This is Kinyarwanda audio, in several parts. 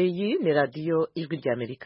Iyi ni radiyo ijwi ry'Amerika.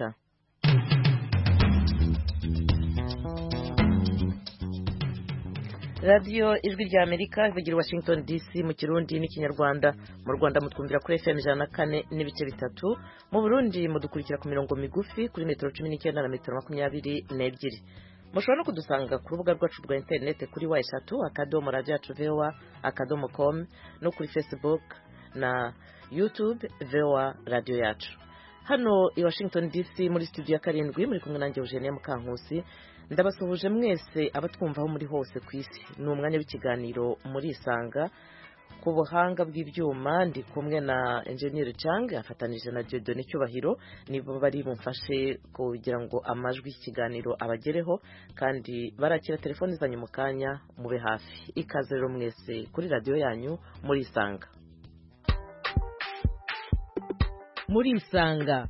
radiyo ijwi ry'Amerika ivugira i Washington DC mu Kirundi n'Ikinyarwanda. Mu Rwanda mutwumvira kuri FM 104.3, mu Burundi mudukurikira ku mirongo migufi kuri metero 19 na metero 22. Mushobora no kudusanga ku rubuga rwacu rwa internet kuri wa3.radio.voa.com no kuri Facebook na YouTube VOA Radio yacu. Hano i Washington DC muri studio ya 7 muri kumwe nanjye Eugenie Mukankusi. Ndabasuhuje mwese abatwumvaho muri hose ku isi. Ni umwanya w'ikiganiro muri Isanga. Ku buhanga bw'ibyuma ndi kumwe na Engineer Chang afatanije na Dieudonné Cyubahiro, nibo bari bumfashe kugira ngo amajwi y'ikiganiro abagereho, kandi barakira telefoni zanyu mu kanya mube hafi. Ikaze rero mwese kuri radio yanyu muri Isanga. Muri Isanga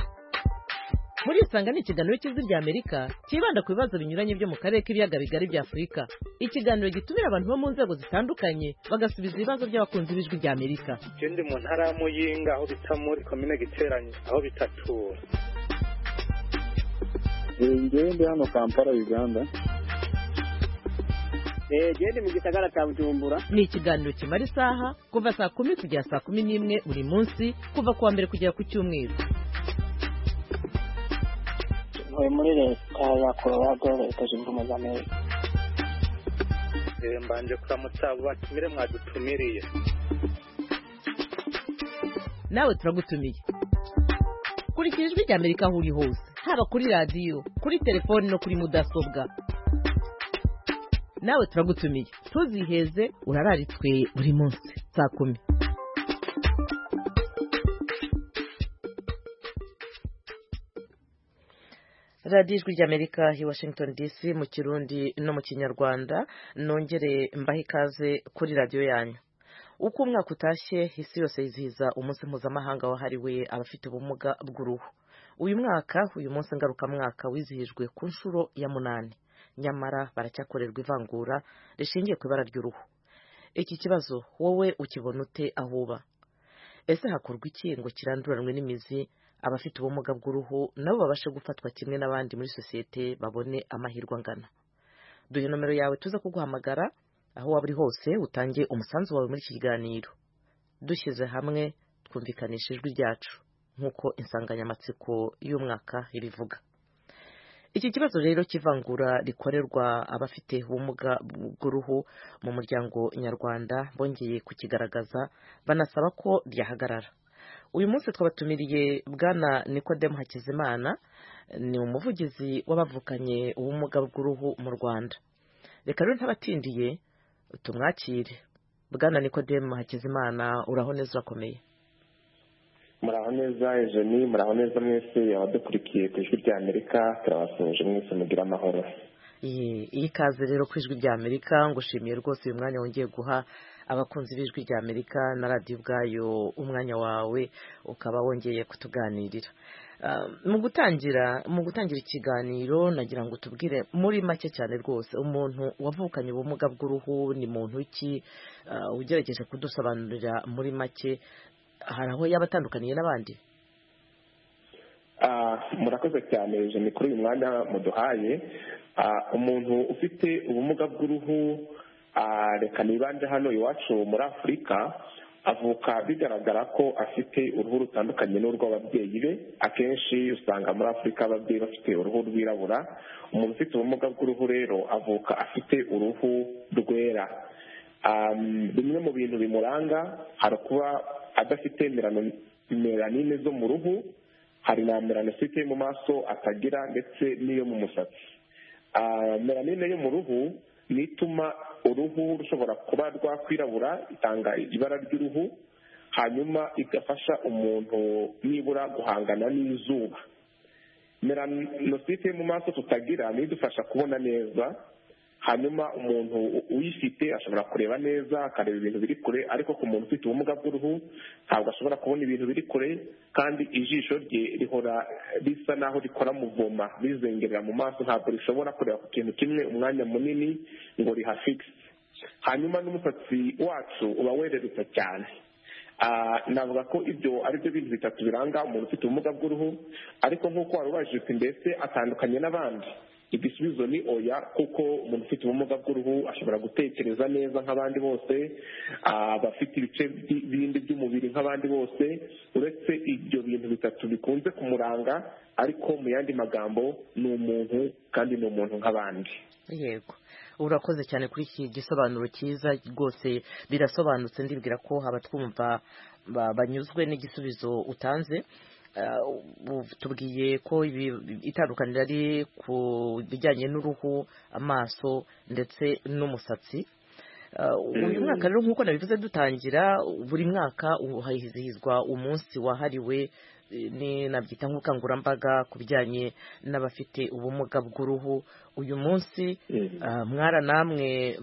ni ikiganiro cy'ijwi ry'Amerika kibanda ku bibazo binyuranye byo mu karere k'ibiyaga bigari bya Afurika. Ikiganiro gitumira abantu bo mu nzego zitandukanye bagasubiza ibibazo by'abakunzi b'ijwi ry'Amerika. Ndi mu ntara ya Muyinga aho bita muri komine Giteranye aho bitatura. Ndi hano Kampala Uganda. Ndi mu gisagara cya Bujumbura. Ni ikiganiro kimara isaha kuva saa 10 kugera saa 11 buri munsi kuva kuwa mbere kugera ku cyumweru. Muri leta ya Colorado leta zunze ubumwe za Amerika. Mbanje kuramutsa abo batumire mwadutumiriye. Nawe turagutumiye. Kurikira ijwi ry'Amerika aho uri hose, haba kuri radio, kuri telefone no kuri mudasobwa. Nawe turagutumiye. Tuziheze urararitswe buri munsi saa 10. radiyo ijwi ry'Amerika i Washington DC mu Kirundi no mu Kinyarwanda. Nongere mbahe ikaze kuri radiyo yanyu. Uko umwaka utashye isi yose yizihiza umunsi mpuzamahanga wahariwe abafite ubumuga bw'uruhu. Uyu munsi ngarukamwaka wizihijwe ku nshuro ya 8, nyamara baracyakorerwa ivangura rishingiye ku ibara ry'uruhu. Iki kibazo wowe ukibona ute aho uba? Ese hakorwa iki ngo kiranduranwe n'imizi abafite ubumuga bw'uruhu nabo babashe gufatwa kimwe n'abandi muri sosiyete babone amahirwe angana? Duhe nomero yawe tuza kuguhamagara aho waba uri hose utange umusanzu wawe muri iki kiganiro. Dushyize hamwe twumvikanisha ijwi ryacu nk'uko insanganyamatsiko y'umwaka ibivuga. Iki kibazo rero kivangura rikorerwa abafite ubumuga bw'uruhu mu muryango nyarwanda bongeye kukigaragaza banasaba ko ryahagarara. Uyu munsi twabatumiriye Bwana Nikodemu Hakizimana, ni umuvugizi w'abavukanye ubumuga bw'uruhu mu Rwanda. Reka rero ntabatindiye tumwakire. Bwana Nikodemu Hakizimana, uraho neza urakomeye? Muraho neza Eugenie, muraho neza mwese abadukurikiye ku ijwi ry'Amerika, turabasuhuje mwese mugira amahoro. Iyi kaze rero ku ijwi ry'Amerika, ngushimiye rwose uyu mwanya wongeye guha abakunzi b'ijwi ry'Amerika na radio ubwayo umwanya wawe ukaba wongeye kutuganirira. Mu gutangira ikiganiro nagira ngo tubwire muri make cyane rwose umuntu wavukanye ubumuga bw'uruhu ni muntu ki, ugerageje kudusobanurira muri make hari aho yaba atandukaniye n'abandi? Murakoze cyane Eugenie kuri uyu mwanya muduhaye. Umuntu ufite ubumuga bw'uruhu reka nibande hano iwacu muri Afurika, avuka bigaragara ko afite uruhu rutandukanye n'urw'ababyeyi be. Akenshi usanga muri Afurika ababyeyi bafite uruhu rwirabura. Umuntu ufite ubumuga bw'uruhu rero avuka afite uruhu rwera. Bimwe mu bintu bimuranga hari kuba adafite melanine zo mu ruhu, hari na melanosite mu maso atagira ndetse n'iyo mu musatsi. Melanine yo mu ruhu ni ituma uruhu rushobora kuba rwakwirabura, itanga ibara ry'uruhu, hanyuma igafasha umuntu nibura guhangana n'izuba. Melanosite mu maso tutagira ni idufasha kubona neza, hanyuma umuntu uyifite ashobora kureba neza akareba ibintu biri kure, ariko ku muntu ufite ubumuga bw'uruhu ntabwo ashobora kubona ibintu biri kure, kandi ijisho rye rihora risa naho rikora muvoma rizengerera mu maso, ntabwo rishobora kureba ku kintu kimwe umwanya munini ngo rihafixe. Hanyuma n'umusatsi wacu uba wererutse cyane. navuga ko ibyo ari byo bintu bitatu biranga umuntu ufite ubumuga bw'uruhu, ariko nk'uko wari ubajije uti mbese atandukanye n'abandi, igisubizo ni oya, kuko umuntu ufite ubumuga bw'uruhu ashobora gutekereza neza nk'abandi bose, abafite ibice bindi by'umubiri nk'abandi bose, uretse ibyo bintu bitatu bikunze kumuranga, ariko mu yandi magambo ni umuntu kandi ni umuntu nk'abandi. Yego, urakoze cyane kuri iki gisobanuro cyiza rwose, birasobanutse. Ndibwira ko abatwumva banyuzwe n'igisubizo utanze. Tubwiye ko itandukaniro ari ku bijyanye n'uruhu, amaso ndetse n'umusatsi. Uyu mwaka rero nk'uko nabivuze dutangira, buri mwaka hizihizwa umunsi wahariwe nabyita nk'ubukangurambaga ku bijyanye n'abafite ubumuga bw'uruhu. Uyu munsi namwe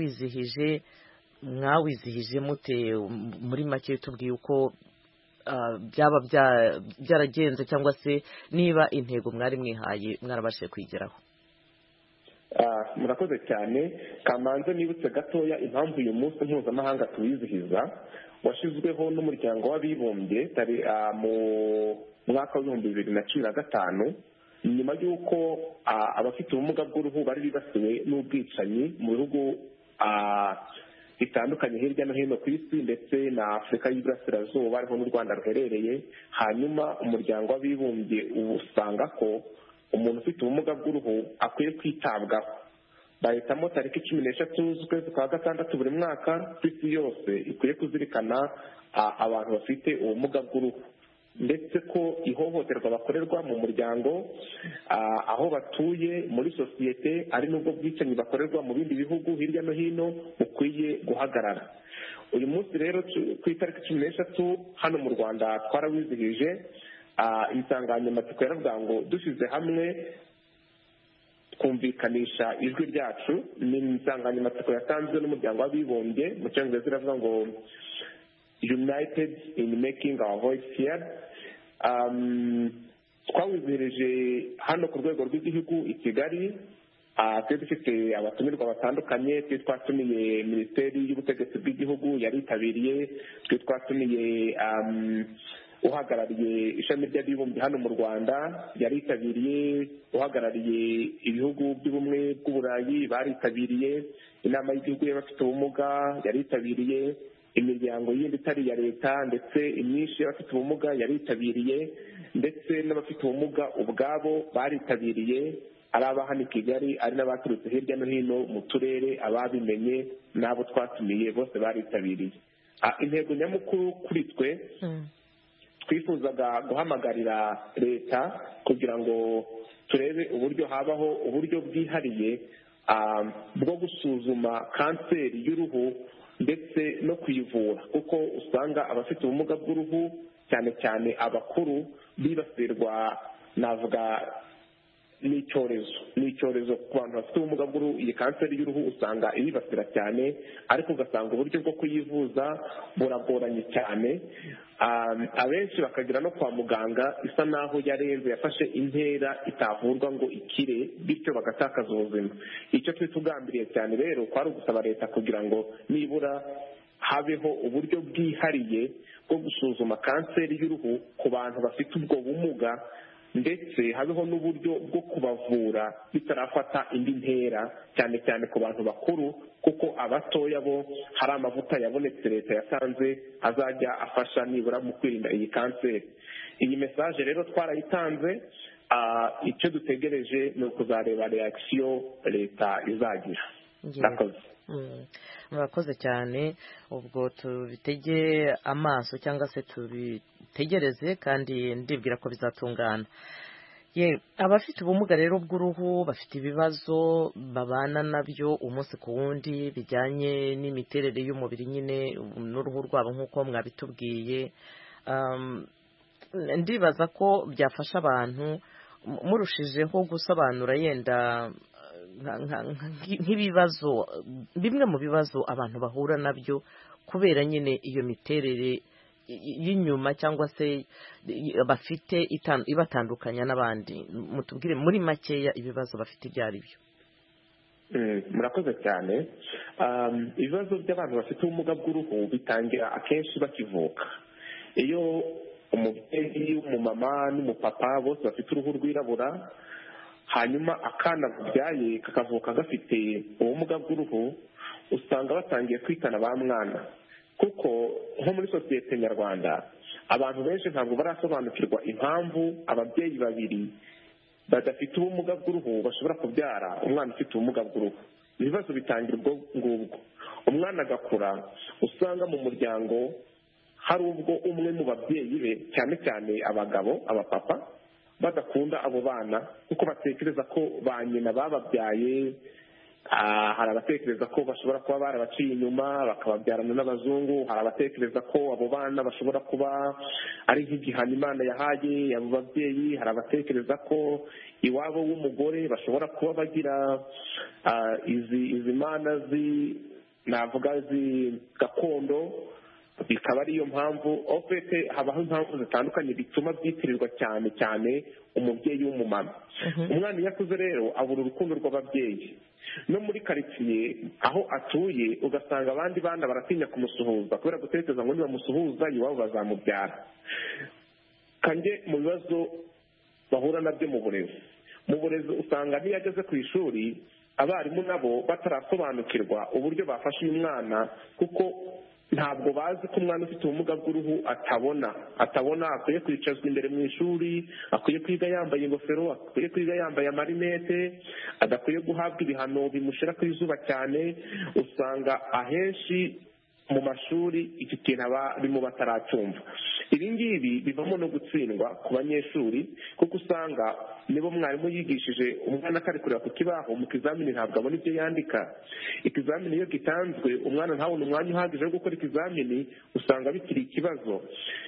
mwawizihije mute? Muri make tubwiye uko byaba byaragenze, cyangwa se niba intego mwari mwihaye mwarabashije kwigeraho. Murakoze cyane. Kamanze nibutse gatoya impamvu uyu munsi mpuzamahanga tuwizihiza. Washyizweho n'umuryango w'abibumbye mu mwaka w'ibihumbi 2015, nyuma y'uko abafite ubumuga bw'uruhu bari bibasiwe n'ubwicanyi mu bihugu bitandukanye hirya no hino ku isi, ndetse na Afurika y'Iburasirazuba ariho n'u Rwanda ruherereye. Hanyuma umuryango w'abibumbye usanga ko umuntu ufite ubumuga bw'uruhu akwiye kwitabwaho. Bahitamo tariki 13 z'ukwezi kwa gatandatu buri mwaka ku isi yose ikwiye kuzirikana abantu bafite ubumuga bw'uruhu, ndetse ko ihohoterwa bakorerwa mu muryango, aho batuye, muri sosiyete, ari n'ubwo bwicanyi bakorerwa mu bindi bihugu hirya no hino bukwiye guhagarara. Uyu munsi rero ku itariki 13 hano mu Rwanda twarawizihije. Insanganyamatsiko yaravuga ngo dushyize hamwe twumvikanisha ijwi ryacu. Ni insanganyamatsiko yatanzwe n'umuryango w'abibumbye, mu cyongereza iravuga ngo United in making our voice heard. Twawizihirije hano ku rwego rw'igihugu i Kigali. Twari dufite abatumirwa batandukanye. Twari twatumiye Minisiteri y'Ubutegetsi bw'Igihugu yaritabiriye. Twari twatumiye uhagarariye ishami ry'abibumbye hano mu Rwanda yaritabiriye, uhagarariye ibihugu by'ubumwe bw'Uburayi baritabiriye, inama y'igihugu y'abafite ubumuga yaritabiriye, imiryango yindi itari iya leta ndetse imyinshi y'abafite ubumuga yaritabiriye, ndetse n'abafite ubumuga ubwabo baritabiriye, ari aba hano i Kigali, ari n'abaturutse hirya no hino mu turere, ababimenye n'abo twatumiye bose baritabiriye. Intego nyamukuru kuri twe, twifuzaga guhamagarira leta kugira ngo turebe uburyo habaho uburyo bwihariye bwo gusuzuma kanseri y'uruhu ndetse no kuyivura, kuko usanga abafite ubumuga bw'uruhu cyane cyane abakuru bibasirwa, navuga ni icyorezo ku bantu bafite ubumuga bw'uruhu. Iyi kanseri y'uruhu usanga ibibasira cyane, ariko ugasanga uburyo bwo kuyivuza buragoranye cyane. Abenshi bakagera no kwa muganga isa naho yarenze, yafashe intera itavurwa ngo ikire, bityo bagatakaza ubuzima. Icyo tugambiriye cyane rero kwari ugusaba leta kugira ngo nibura habeho uburyo bwihariye bwo gusuzuma kanseri y'uruhu ku bantu bafite ubwo bumuga, ndetse habeho n'uburyo bwo kubavura bitarafata indi ntera, cyane cyane ku bantu bakuru, kuko abatoya bo hari amavuta yabonetse leta yatanze azajya afasha nibura mu kwirinda iyi kanseri. Iyi mesaje rero twarayitanze. Icyo dutegereje ni ukuzareba reaction leta izagira. Murakoze cyane. Ubwo tubitege amaso cyangwa se tubitegereze, kandi ndibwira ko bizatungana. Abafite ubumuga rero bw'uruhu bafite ibibazo babana nabyo umunsi ku wundi bijyanye n'imiterere y'umubiri nyine n'uruhu rwabo nk'uko mwabitubwiye. Ndibaza ko byafasha abantu murushijeho gusobanura yenda nk'ibibazo, bimwe mu bibazo abantu bahura nabyo kubera nyine iyo miterere y'inyuma cyangwa se bafite ibatandukanya n'abandi. Mutubwire muri makeya ibibazo bafite ibyo ari byo. Murakoze cyane. ibibazo by'abantu bafite ubumuga bw'uruhu bitangira akenshi bakivuka. Iyo umubyeyi w'umumama n'umupapa bose bafite uruhu rwirabura, hanyuma akana babyaye kakavuka gafite ubumuga bw'uruhu, usanga batangiye kwitana ba mwana, kuko nko muri sosiyete nyarwanda abantu benshi ntabwo barasobanukirwa impamvu ababyeyi babiri badafite ubumuga bw'uruhu bashobora kubyara umwana ufite ubumuga bw'uruhu. Ibibazo bitangira ubwo ngubwo, umwana agakura usanga mu muryango hari ubwo umwe mu babyeyi be, cyane cyane abagabo, abapapa, badakunda abo bana kuko batekereza ko ba nyina bababyaye, hari abatekereza ko bashobora kuba barabaciye inyuma bakababyarana n'abazungu, hari abatekereza ko abo bana bashobora kuba ari nk'igihano Imana yahaye abo babyeyi, hari abatekereza ko iwabo w'umugore bashobora kuba bagira izi mana navuga gakondo, bikaba ariyo mpamvu ofete habaho impamvu zitandukanye bituma byitirirwa cyane cyane umubyeyi w'umumama. Umwana iyo akuze rero abura urukundo rw'ababyeyi, no muri karitsiye aho atuye ugasanga abandi bana baratinya kumusuhuza kubera gutekereza ngo nibamusuhuza iwabo bazamubyara. Kanjye mu bibazo bahura nabyo mu burezi usanga n'iyo ageze ku ishuri abarimu nabo batarasobanukirwa uburyo bafasha uyu mwana, kuko ntabwo bazi ko umwana ufite ubumuga bw'uruhu atabona akwiye kwicazwa imbere mu ishuri, akwiye kwiga yambaye ingofero, akwiye kwiga yambaye amarinete, adakwiye guhabwa ibihano bimushyira ku izuba cyane. Usanga ahenshi mu mashuri iki kintu barimo bataracyumva. Ibi ngibi bivamo no gutsindwa ku banyeshuri, kuko usanga nibo mwarimu yigishije umwana akari kureba ku kibaho, mu kizamini ntabwo abona ibyo yandika. Ikizamini iyo gitanzwe umwana ntabone umwanya uhagije wo gukora ikizamini, usanga bikiri ikibazo.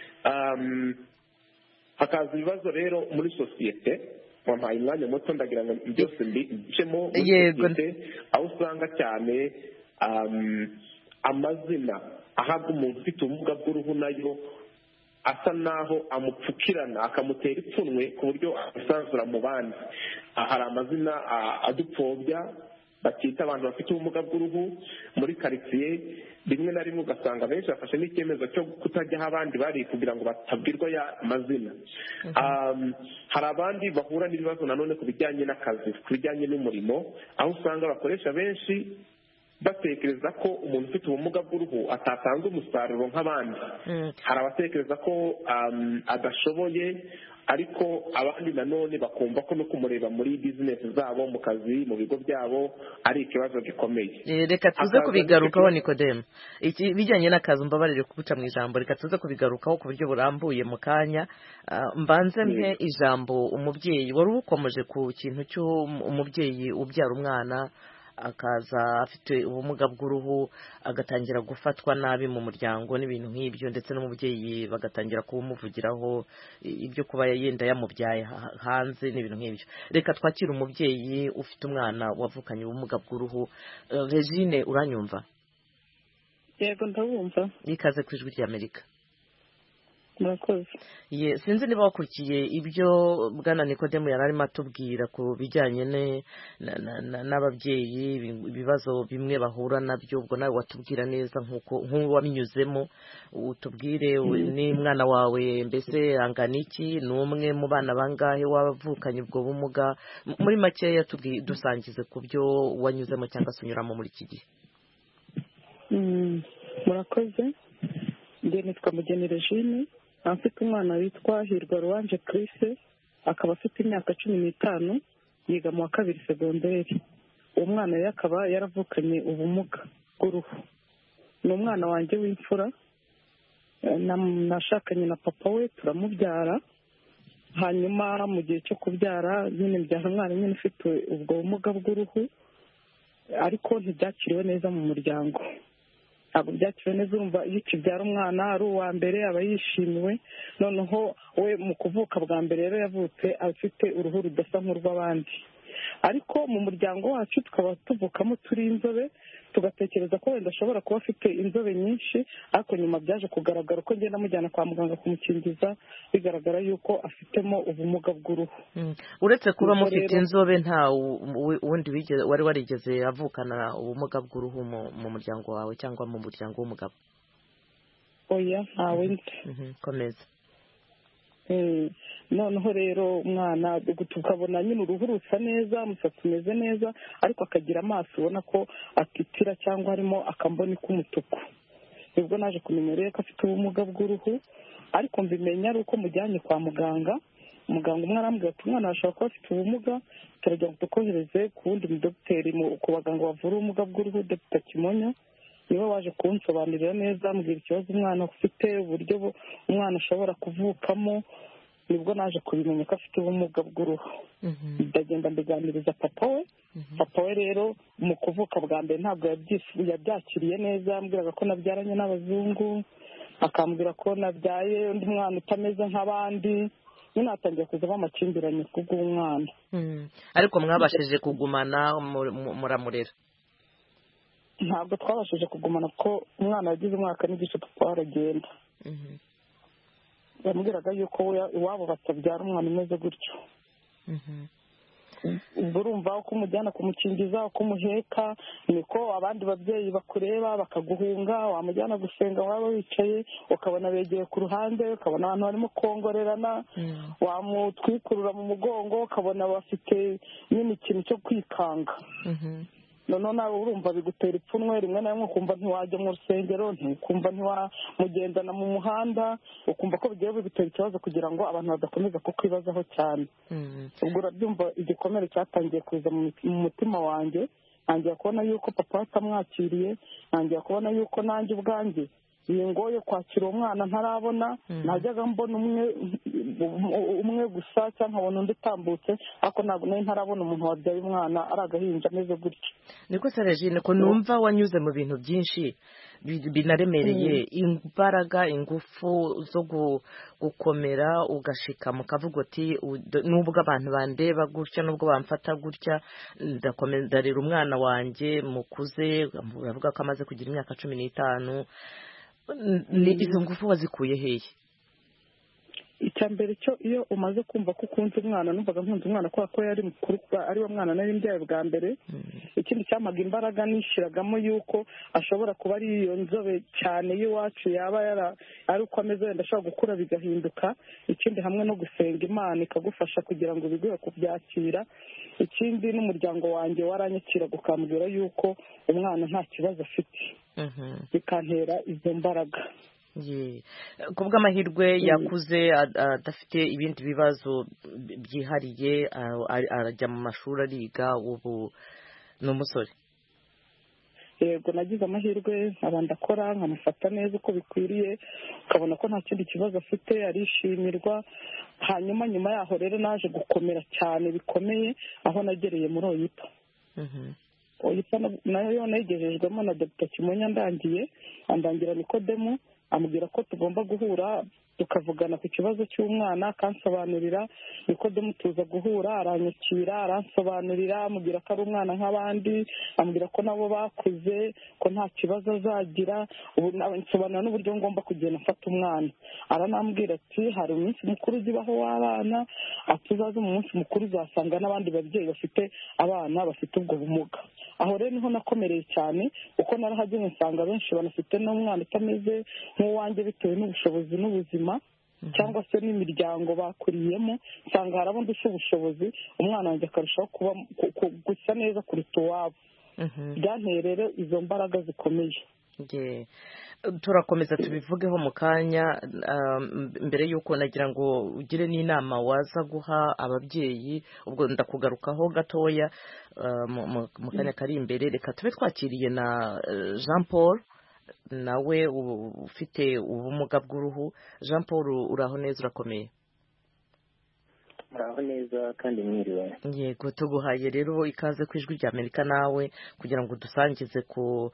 Hakaza ibibazo rero muri sosiyete, wampaye umwanya muto ndagira ngo byose mbicemo muri sosiyete, aho usanga cyane amazina ahabwa umuntu ufite ubumuga bw'uruhu nayo asa naho amupfukirana akamutera ipfunwe ku buryo amusanzura mu bandi. Hari amazina adupfobya bakita abantu bafite ubumuga bw'uruhu muri karitsiye, rimwe na rimwe ugasanga benshi bafashe n'icyemezo cyo kutajya aho abandi bari kugira ngo batabwirwa ya mazina. Hari abandi bahura n'ibibazo nanone ku bijyanye n'akazi, ku bijyanye n'umurimo, aho usanga abakoresha benshi batekereza ko umuntu ufite ubumuga bw'uruhu atatanga umusaruro nk'abandi. Hari abatekereza ko adashoboye, ariko abandi nanone bakumva ko no kumureba muri bizinesi zabo, mu kazi, mu bigo byabo ari ikibazo gikomeye. Reka tuze kubigarukaho Nikodemu, iki bijyanye n'akazi mbabarire kubuca mu ijambo, reka tuze kubigarukaho ku buryo burambuye mu kanya. Mbanze mpe ijambo umubyeyi wari ukomeje ku kintu cy'umubyeyi ubyara umwana akaza afite ubumuga bw'uruhu agatangira gufatwa nabi mu muryango n'ibintu nk'ibyo, ndetse n'umubyeyi bagatangira kubumuvugiraho ibyo kuba yenda yamubyaye hanze n'ibintu nk'ibyo. Reka twakire umubyeyi ufite umwana wavukanye ubumuga bw'uruhu. Regine, uranyumva? Yego ndabumva. Ikaze ku Ijwi ry'Amerika. Murakoze. Sinzi niba wakurikiye ibyo Bwana Nikodemu yari arimo atubwira ku bijyanye n'ababyeyi, ibibazo bimwe bahura nabyo. Ubwo nawe watubwira neza nk'uwabinyuzemo, utubwire n'umwana wawe mbese angana iki, ni umwe mu bana bangahe wavukanye ubwo bumuga? Muri makeya dusangize ku byo wanyuzemo cyangwa se unyuramo muri iki gihe. Murakoze. Njye nitwa Mugeni Regine, afite umwana witwa Hirwa Ruwanje Chris, akaba afite imyaka 15, yiga mu wa 2 segonderi. Uwo mwana rero akaba yaravukanye ubumuga bw'uruhu. Ni umwana wanjye w'imfura, nashakanye na papa we turamubyara. Hanyuma mu gihe cyo kubyara nyine mbyara umwana nyine ufite ubwo bumuga bw'uruhu, ariko ntibyakiriwe neza mu muryango. Ntabwo byakiriwe neza. Urumva iyo ukibyara umwana ari uwa mbere aba yishimiwe, noneho we mu kuvuka bwa mbere rero yavutse afite uruhu rudasa nk'urw'abandi. Ariko mu muryango wacu tukaba tuvukamo turi inzobe, tugatekereza ko wenda ashobora kuba afite inzobe nyinshi, ariko nyuma byaje kugaragara ko ngenda amujyana kwa muganga kumukingiza bigaragara yuko afitemo ubumuga bw'uruhu. Uretse kuba mufite inzobe nta wundi wari warigeze avukana ubumuga bw'uruhu mu muryango wawe cyangwa mu muryango w'umugabo? Oya, ntawe nzi. Komeza. Noneho rero umwana tukabona nyine uruhu rusa neza, umusatsi umeze neza, ariko akagira amaso ubona ko atitira cyangwa harimo akamboni k'umutuku. Nibwo naje kumenya rero ko afite ubumuga bw'uruhu, ariko mbimenya ari uko mujyanye kwa muganga. Umuganga umwe arambwira ati umwana ashobora kuba afite ubumuga, turajya ngo tukohereze ku wundi mudogiteri ku baganga bavura ubumuga bw'uruhu, Dr. Kimonyo. Niwe waje kunsobanurira neza, ambwira ikibazo umwana ufite, uburyo umwana ashobora kuvukamo. Nibwo naje kubimenya ko afite ubumuga bw'uruhu. Ndagenda mbiganiriza papa we. Papa we rero mu kuvuka bwa mbere ntabwo yabyakiriye neza, ambwiraga ko nabyaranye n'abazungu, akambwira ko nabyaye undi mwana utameze nk'abandi. Nyine hatangiye kuzamo amakimbirane kubw'umwana. Ariko mwabashije kugumana muramurera? Ntabwo twabashije kugumana kuko umwana yagize umwaka n'igice twaragenda. Bamubwiraga yuko iwabo batabyara umwana umeze gutyo. ubwo urumva uko umujyana kumukingiza uko umuheka niko abandi babyeyi bakureba bakaguhunga, wamujyana gusenga waba wicaye ukabona begeye ku ruhande, ukabona abantu barimo kongorerana, wamutwikurura mu mugongo ukabona bafite nyine ikintu cyo kwikanga. noneho nawe urumva bigutera ipfunwe, rimwe na rimwe ukumva ntiwajya mu rusengero, ntukumva ntiwamugendana mu muhanda, ukumva ko bigiye bigutera ikibazo kugira ngo abantu badakomeza kukwibazaho cyane. ubwo urabyumva igikomere cyatangiye kuza mu mutima wanjye, ntangiye kubona yuko papa atamwakiriye, ntangiye kubona yuko nanjye ubwanjye bingoye kwakira umwana ntarabona, najyaga mbona umwe gusa cyangwa nkabona undi utambutse, ariko ntabwo nari ntarabona umuntu wabyaye umwana ari agahinja ameze gutya. niko se Regine, ko numva wanyuze mu bintu byinshi binaremereye, imbaraga, ingufu zo gukomera ugashikama ukavuga uti nubwo abantu bandeba gutya, nubwo bamfata gutya, ndarera umwana wanjye mukuze, bavuga ko amaze kugira imyaka 15. ni izo ngufu wazikuye hehe? icya mbere cyo iyo umaze kumva ko ukunze umwana, numvaga nkunze umwana kubera ko yari mukuru, ari we mwana nari mbyaye bwa mbere. ikindi cyamaga imbaraga nishiragamo yuko ashobora kuba ari iyo nzobe cyane y'iwacu, yaba ari uko ameze wenda ashobora gukura bigahinduka. ikindi hamwe no gusenga Imana ikagufasha kugira ngo biguhe kubyakira. ikindi n'umuryango wanjye waranyakira gukambwira yuko umwana nta kibazo afite, bikantera izo mbaraga. ku bw'amahirwe yakuze adafite ibindi bibazo byihariye, arajya mu mashuri ariga, ubu ni umusore. yego nagize amahirwe, nkaba ndakora nkamufata neza uko bikwiriye, ukabona ko nta kindi kibazo afite, arishimirwa. hanyuma nyuma yaho rero naje gukomera cyane bikomeye, aho nagereye muri Oyipa. Oyipa nayo nayigejejwemo na Dr. Kimonyo, andangira Nikodemu, amubwira ko tugomba guhura tukavugana ku kibazo cy'umwana, akansobanurira. Nikodemu tuza guhura, aranyakira, aransobanurira, amubwira ko ari umwana nk'abandi, amubwira ko nabo bakuze, ko nta kibazo azagira. ubu nsobanura n'uburyo ngomba kugenda mfata umwana. aranambwira ati hari umunsi mukuru ujya ubaho w'abana, ati uzaze mu munsi mukuru uzasanga n'abandi babyeyi bafite abana bafite ubwo bumuga. aho rero niho nakomereye cyane, kuko narahageze nsanga benshi banafite n'umwana utameze nk'uwanjye bitewe n'ubushobozi n'ubuzima cyangwa se n'imiryango bakuriyemo, nsanga hari abo ndusha ubushobozi, umwana wanjye akarushaho kuba gusa neza kuruta uwabo. byanteye rero izo mbaraga zikomeye. turakomeza tubivugeho mu kanya. mbere y'uko nagira ngo ugire n'inama waza guha ababyeyi, ubwo ndakugarukaho gatoya mu kanya kari imbere. reka tube twakiriye na Jean Paul, nawe ufite ubumuga bw'uruhu. Jean Paul, uraho neza, urakomeye? muraho neza kandi mwiriwe. yego, tuguhaye rero ikaze ku Ijwi ry'Amerika nawe kugira ngo dusangize ku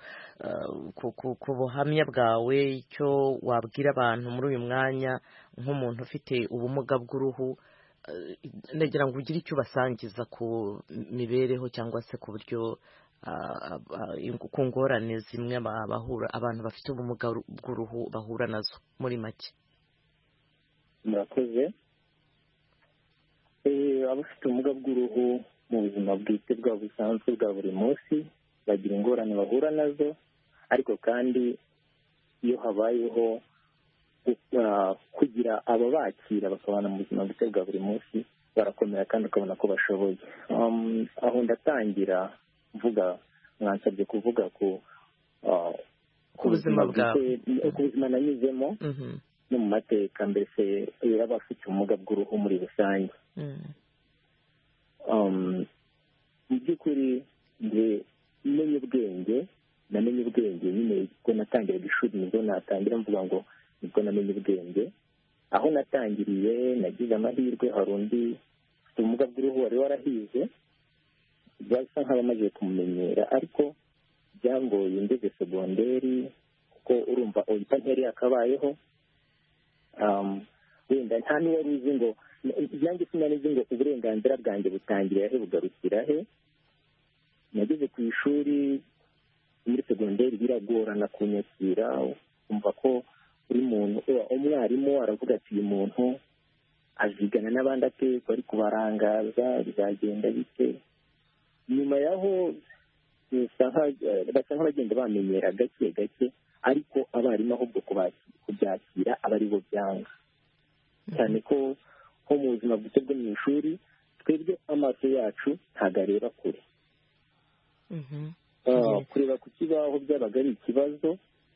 buhamya bwawe, icyo wabwira abantu muri uyu mwanya nk'umuntu ufite ubumuga bw'uruhu. nagira ngo ugire icyo ubasangiza ku mibereho cyangwa se ku buryo ku ngorane zimwe abantu bafite ubumuga bw'uruhu bahura nazo muri make? murakoze. Abafite ubumuga bw'uruhu mu buzima bwite bwabo busanzwe bwa buri munsi bagira ingorane bahura nazo, ariko kandi iyo habayeho kugira ababakira bakabana mu buzima bwite bwa buri munsi barakomera kandi ukabona ko bashoboye. Aho ndatangira mvuga, mwansabye kuvuga ku buzima bwawe, ku buzima nanyuzemo no mu mateka mbese y'abafite ubumuga bw'uruhu muri rusange. Mu by'ukuri namenye ubwenge nyine ubwo natangiraga ishuri nibwo natangira mvuga ngo nibwo namenye ubwenge. Aho natangiriye nagize amahirwe, hari undi ufite ubumuga bw'uruhu wari warahize, byasa nk'abamaze kumumenyera, ariko byangoye ngeze segonderi kuko urumva uhita ntiyari yakabayeho. Wenda nta n'uwari uzi ngo ibyanjye sinari nzi ngo uburenganzira bwanjye butangirira he bugarukira he. Nageze ku ishuri muri segonderi biragorana kunyakira, kumva ko buri muntu umwarimu aravuga ati uyu muntu azigana n'abandi atekwa ari kubarangaza, bizagenda bite. Nyuma yaho basa nk'abagenda bamenyera gake gake, ariko abarimu ahubwo kubyakira aba ari bo byanga cyane ko nko mu buzima bwite bwo mu ishuri twebwe amaso yacu ntabwo areba kure. Kureba ku kibaho byabaga ari ikibazo,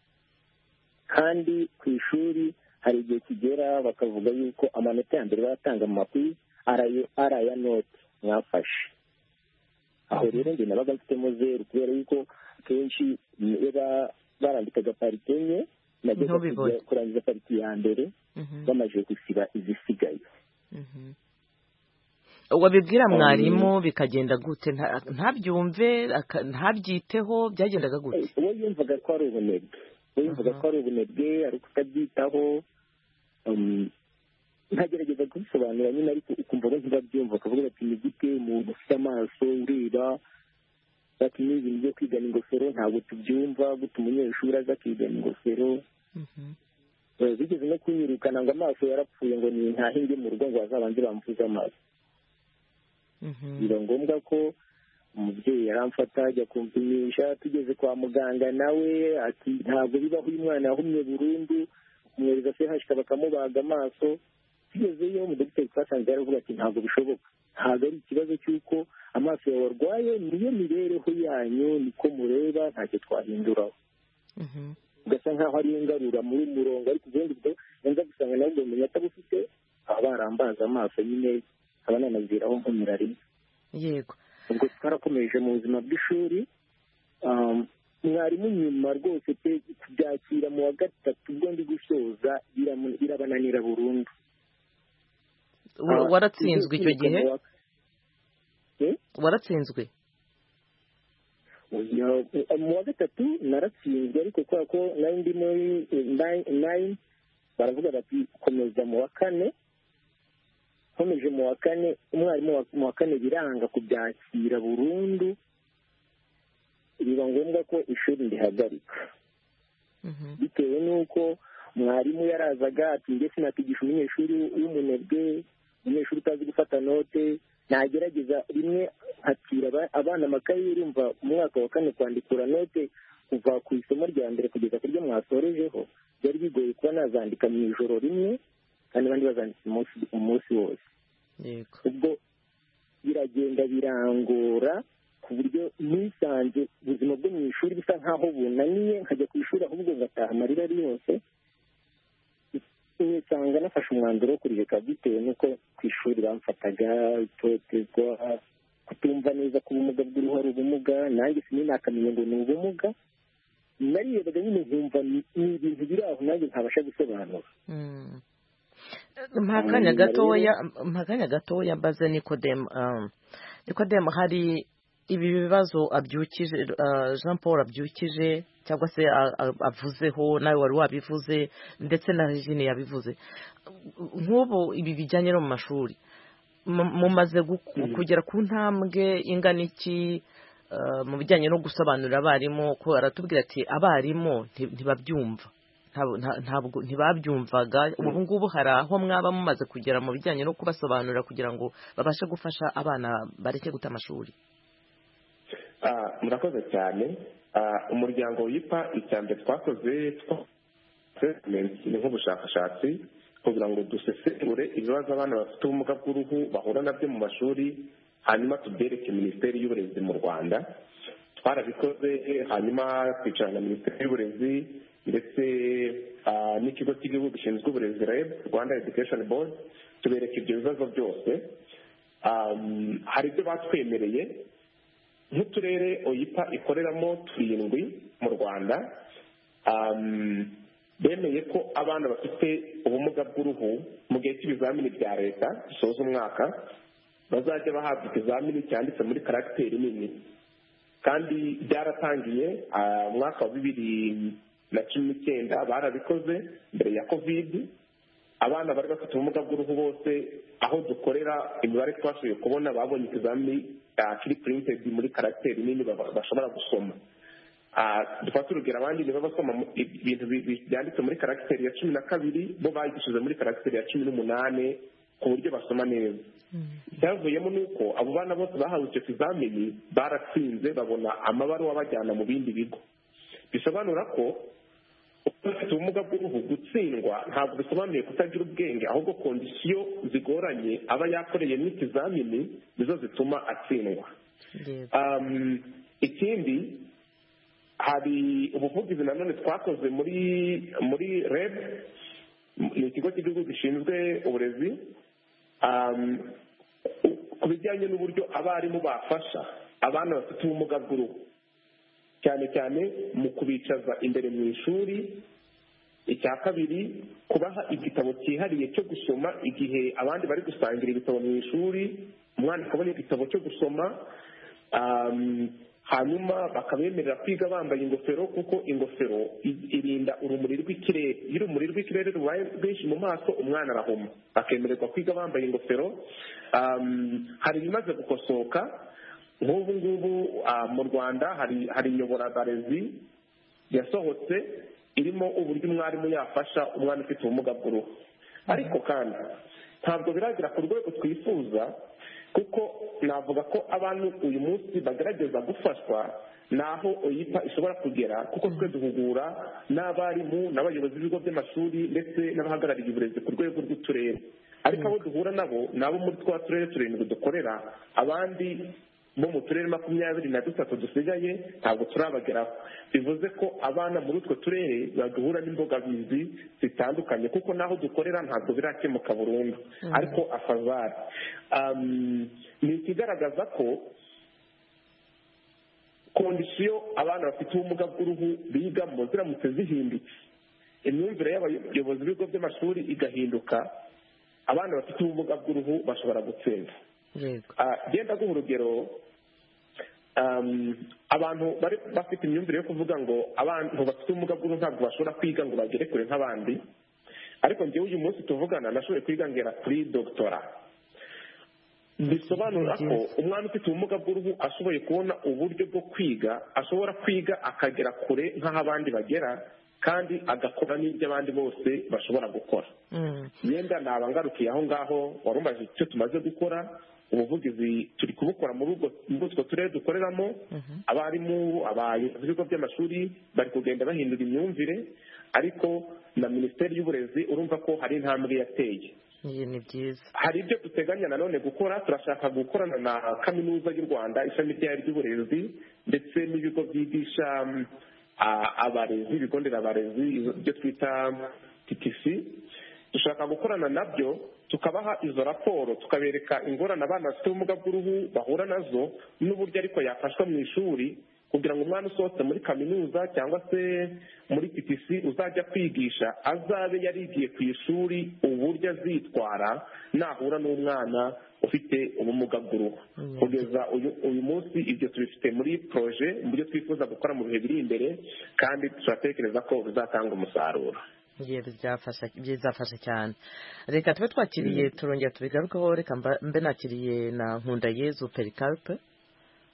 kandi ku ishuri hari igihe kigera bakavuga yuko amanota ya mbere batanga mu makuru ari aya note mwafashe. Aho rero njye nabaga mfitemo 0 kubera yuko akenshi barandikaga parite enye, najyaga kurangiza parite ya mbere bamaze gusiba izisigaye. Wabibwira mwarimu bikagenda gute? Ntabyumve, ntabyiteho, byagendaga gute? Uwo yumvaga ko ari ubunebwe, ari kutabyitaho. Ntagerageza kubisobanura nyine, ariko ukumva ko ntibabyumva, akavuga ati ni gute umuntu ufite amaso ureba, ati ni ibintu byo kwigana ingofero ntabwo tubyumva, gute umunyeshuri aza akigana ingofero. Bigeze no kunyirukana ngo amaso yarapfuye, ngo ni ntahinge mu rugo ngo bazabanze bamuvuze amaso. Biba ngombwa ko umubyeyi yaramfata ajya kumpimisha, tugeze kwa muganga nawe ati ntabwo bibaho, uyu mwana yahumye burundu, kumwohereza CHK bakamubaga amaso. Tugezeyo umudogiteri twasanze yaravuga ati ntabwo bishoboka, ntabwo ari ikibazo cy'uko amaso yawe arwaye, niyo mibereho yanyu niko mureba, ntacyo twahinduraho. Ugasa nkaho ari ingarura muri murongo, ariko ubundi bwo nza gusanga nabwo umuntu atabufite, aba barambaza amaso nyine aba nanaziraho nkomera rimwe. Yego. Ubwo twarakomeje mu buzima bw'ishuri. Mwarimu nyuma rwose pe kubyakira mu wa gatatu ubwo ndi gusoza birabananira burundu. Waratsinzwe icyo gihe? Waratsinzwe? Mu wa gatatu naratsinzwe, ariko kubera ko nari ndi muri 9 baravuga bati komeza mu wa kane. Nkomeje mu wa kane, umwarimu mu wa kane biranga kubyakira burundu, biba ngombwa ko ishuri ndihagarika. Bitewe n'uko mwarimu yarazaga ati njye sinakigisha umunyeshuri w'umunebwe, umunyeshuri utazi gufata note, nagerageza rimwe hakira abana amakaye, urumva umwaka wa kane kwandikura note kuva ku isomo rya mbere kugeza ku ryo mwasorejeho byari bigoye kuba nazandika mu ijoro rimwe, kandi abandi bazanditse umunsi wose. Ubwo biragenda birangora ku buryo nisanze ubuzima bwo mu ishuri bisa nkaho bunaniye, nkajya ku ishuri ahubwo ngataha amarira ari yose. Nsanga nafashe umwanzuro wo kurireka bitewe n'uko ku ishuri bamfataga itotezwa, kutumva neza ko ubumuga bw'uruhu ari ubumuga, nanjye sinakamenya ngo ni ubumuga. Narirebaga nyine nkumva ni ibintu biri aho nanjye ntabasha gusobanura. Mpakanya gatoya mbaze Nikodemu, hari ibi bibazo abyukije Jean Paul abyukije cyangwa se avuzeho, nawe wari wabivuze ndetse na Regine yabivuze. Nk'ubu ibi bijyanye no mu mashuri mumaze kugera ku ntambwe ingana iki mu bijyanye no gusobanurira abarimu ko aratubwira ati abarimu ntibabyumva ntabwo ntibabyumvaga ubu ngubu hari aho mwaba mumaze kugera mu bijyanye no kubasobanurira kugira ngo babashe gufasha abana bareke guta amashuri. Murakoze cyane. Umuryango wipa icyambere twakoze ni nk'ubushakashatsi kugira ngo dusesengure ibibazo abana bafite ubumuga bw'uruhu bahura nabyo mu mashuri, hanyuma tubyereke Minisiteri y'Uburezi mu Rwanda. Twarabikoze hanyuma twicarana na Minisiteri y'Uburezi ndetse n'ikigo cy'igihugu gishinzwe uburezi REB, Rwanda Education Board, tubereka ibyo bibazo byose. Hari ibyo batwemereye nk'uturere OIPA ikoreramo 7 mu Rwanda, bemeye ko abana bafite ubumuga bw'uruhu mu gihe cy'ibizamini bya leta bisoza umwaka bazajya bahabwa ikizamini cyanditse muri karagiteri nini, kandi byaratangiye umwaka wa 2019 barabikoze mbere ya covid. Abana bari bafite ubumuga bw'uruhu bose aho dukorera imibare twashoboye kubona babonye ikizamini kiri printed muri karagiteri nini bashobora gusoma. Dufata urugero, abandi niba basoma ibintu byanditse muri karagiteri ya 12 bo bayigishije muri karagiteri ya 18 ku buryo basoma neza. Icyavuyemo ni uko abo bana bose bahawe icyo kizamini baratsinze babona amabaruwa bajyana mu bindi bigo. Bisobanura ko ufite ubumuga bw'uruhu gutsindwa ntabwo bisobanuye kutagira ubwenge, ahubwo kondisiyo zigoranye aba yakoreye n'ikizamini nizo zituma atsindwa. Ikindi, hari ubuvugizi nanone twakoze muri REB, ni ikigo cy'igihugu gishinzwe uburezi, ku bijyanye n'uburyo abarimu bafasha abana bafite ubumuga bw'uruhu, cyane cyane mu kubicaza imbere mu ishuri. Icya kabiri, kubaha igitabo cyihariye cyo gusoma igihe abandi bari gusangira ibitabo mu ishuri, umwana akabona igitabo cyo gusoma, hanyuma bakabemerera kwiga bambaye ingofero, kuko ingofero irinda urumuri rw'ikirere. Iyo urumuri rw'ikirere rubaye rwinshi mu maso umwana arahuma. Bakemererwa kwiga bambaye ingofero. Hari ibimaze gukosoka nk'ubu ngubu mu Rwanda hari inyoborabarezi yasohotse irimo uburyo umwarimu yafasha umwana ufite ubumuga bw'uruhu. Ariko kandi ntabwo biragera ku rwego twifuza, kuko navuga ko abantu uyu munsi bagerageza gufashwa naho OIPA ishobora kugera, kuko twe duhugura n'abarimu n'abayobozi b'ibigo by'amashuri ndetse n'abahagarariye uburezi ku rwego rw'uturere. Ariko abo duhura nabo ni abo muri twa turere 7 dukorera, abandi bo mu turere 23 dusigaye ntabwo turabageraho. Bivuze ko abana muri utwo turere baduhura n'imbogamizi zitandukanye, kuko naho dukorera ntabwo birakemuka burundu. Ariko afazari ni ikigaragaza ko kondisiyo abana bafite ubumuga bw'uruhu bigamo ziramutse zihindutse, imyumvire y'abayobozi b'ibigo by'amashuri igahinduka, abana bafite ubumuga bw'uruhu bashobora gutsinda. Genda guha urugero, abantu bari bafite imyumvire yo kuvuga ngo abantu bafite ubumuga bw'uruhu ntabwo bashobora kwiga ngo bagere kure nk'abandi. Ariko njyewe uyu munsi tuvugana nashoboye kwiga ngera kuri doctora. Bisobanura ko umwana ufite ubumuga bw'uruhu ashoboye kubona uburyo bwo kwiga, ashobora kwiga akagera kure nk'aho abandi bagera, kandi agakora n'ibyo abandi bose bashobora gukora. Yenda naba ngarukiye aho ngaho, warumbaje icyo tumaze gukora. Ubuvugizi turi kubukora muri utwo turere dukoreramo. Abarimu, abayobozi b'ibigo by'amashuri bari kugenda bahindura imyumvire, ariko na Minisiteri y'Uburezi urumva ko hari intambwe yateye. Ni byiza. Hari ibyo duteganya nanone gukora. Turashaka gukorana na Kaminuza y'u Rwanda ishami ryayo ry'uburezi ndetse n'ibigo byigisha abarezi, ibigo nderabarezi, ibyo twita TTC. Dushaka gukorana nabyo tukabaha izo raporo, tukabereka ingorane abana bafite ubumuga bw'uruhu bahura nazo n'uburyo ariko yafashwa mu ishuri, kugira ngo umwana usohotse muri kaminuza cyangwa se muri TTC uzajya kwigisha azabe yarigiye ku ishuri uburyo azitwara nahura n'umwana ufite ubumuga bw'uruhu. Kugeza uyu munsi ibyo tubifite muri proje, mu byo twifuza gukora mu bihe biri imbere, kandi turatekereza ko bizatanga umusaruro. Bizafasha cyane. Reka tube twakiriye turongera tubigarukaho. Reka mbe nakiriye na Nkundayezu Pericarpe.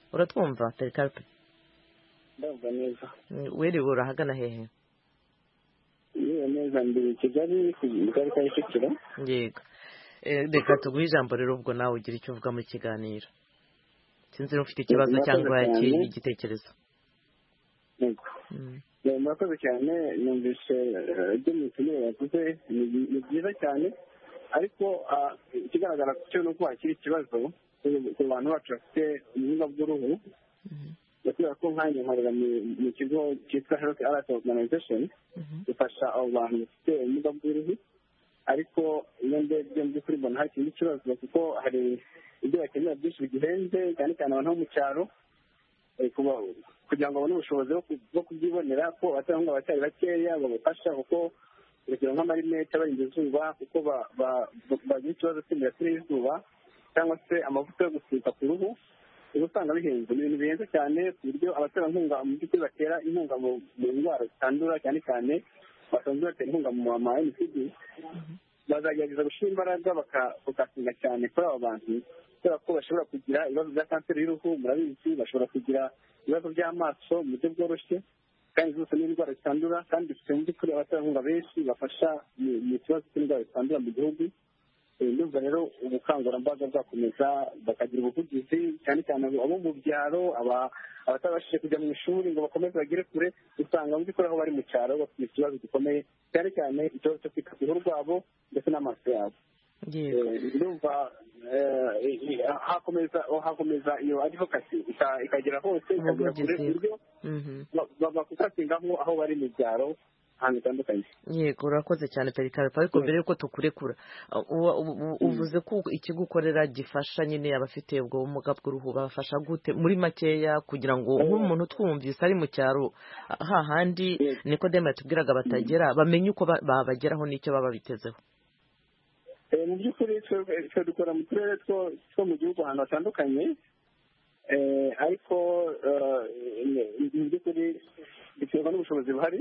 uratwumva Pericarpe? ndumva neza. Wiriwe urahagana hehe? Niyo neza ndi Kigali mu karere ka Kicukiro. Yego. Reka tuguhe ijambo rero ubwo nawe ugira icyo uvuga mu kiganiro. Sinzi niba ufite ikibazo cyangwa igitekerezo. Yego. Murakoze cyane, numvise ibyo mutumire yavuze ni byiza cyane, ariko ikigaragara cyo ni uko hakiri ikibazo ku bantu bacu bafite ubumuga bw'uruhu. Kubera ko nkanjye nkorera mu kigo cyitwa Health Alliance Organization, dufasha abo bantu bafite ubumuga bw'uruhu, ariko iyo ndebye mu by'ukuri mbona hari ikindi kibazo, kuko hari ibyo bakenera byinshi bigihenze, cyane cyane abantu bo mu cyaro, kugira ngo babone ubushobozi bwo kubyibonera, ko abaterankunga baracyari bakeya babafasha, kuko urugero nk'amarinete abarinda izuba, kuko bagira ikibazo cy'imirasire y'izuba, cyangwa se amavuta yo gusiga ku ruhu, uba usanga bihenze. Ni ibintu bihenze cyane ku buryo abaterankunga mu by'ukuri batera inkunga mu ndwara zitandura, cyane cyane basanzwe batera inkunga mu ma NCD, bazagerageza gushyira imbaraga bakasinga cyane kuri aba bantu, kubera ko bashobora kugira ibibazo bya kanseri y'uruhu, murabizi, bashobora kugira ibibazo by'amaso mu buryo bworoshye, kandi zose ni indwara zitandura, kandi dufite mu by'ukuri abaterankunga benshi bafasha mu kibazo cy'indwara zitandura mu gihugu. Ndumva rero ubukangurambaga bwakomeza, bakagira ubuvugizi, cyane cyane abo mu byaro, abatabashije kujya mu ishuri ngo bakomeze bagere kure, usanga mu by'ukuri aho bari mu cyaro bafite ikibazo gikomeye, cyane cyane ikibazo cyo kwita ku ruhu rwabo ndetse n'amaso yabo. Ndumva hakomeza iyo advocacy ikagera hose, ikagera kure ku buryo bakukatingaho aho bari mu byaro ahantu hatandukanye. Yego, urakoze cyane Pericarpe, ariko mbere yuko tukurekura, uvuze ko ikigo ukorera gifasha nyine abafite ubwo bumuga bw'uruhu, babafasha gute muri makeya, kugira ngo nk'umuntu twumvise ari mu cyaro hahandi Nikodemu yatubwiraga batagera, bamenye uko babageraho n'icyo baba bitezeho? Mu by'ukuri twe dukora mu turere two mu gihugu ahantu hatandukanye, ariko mu by'ukuri biterwa n'ubushobozi buhari.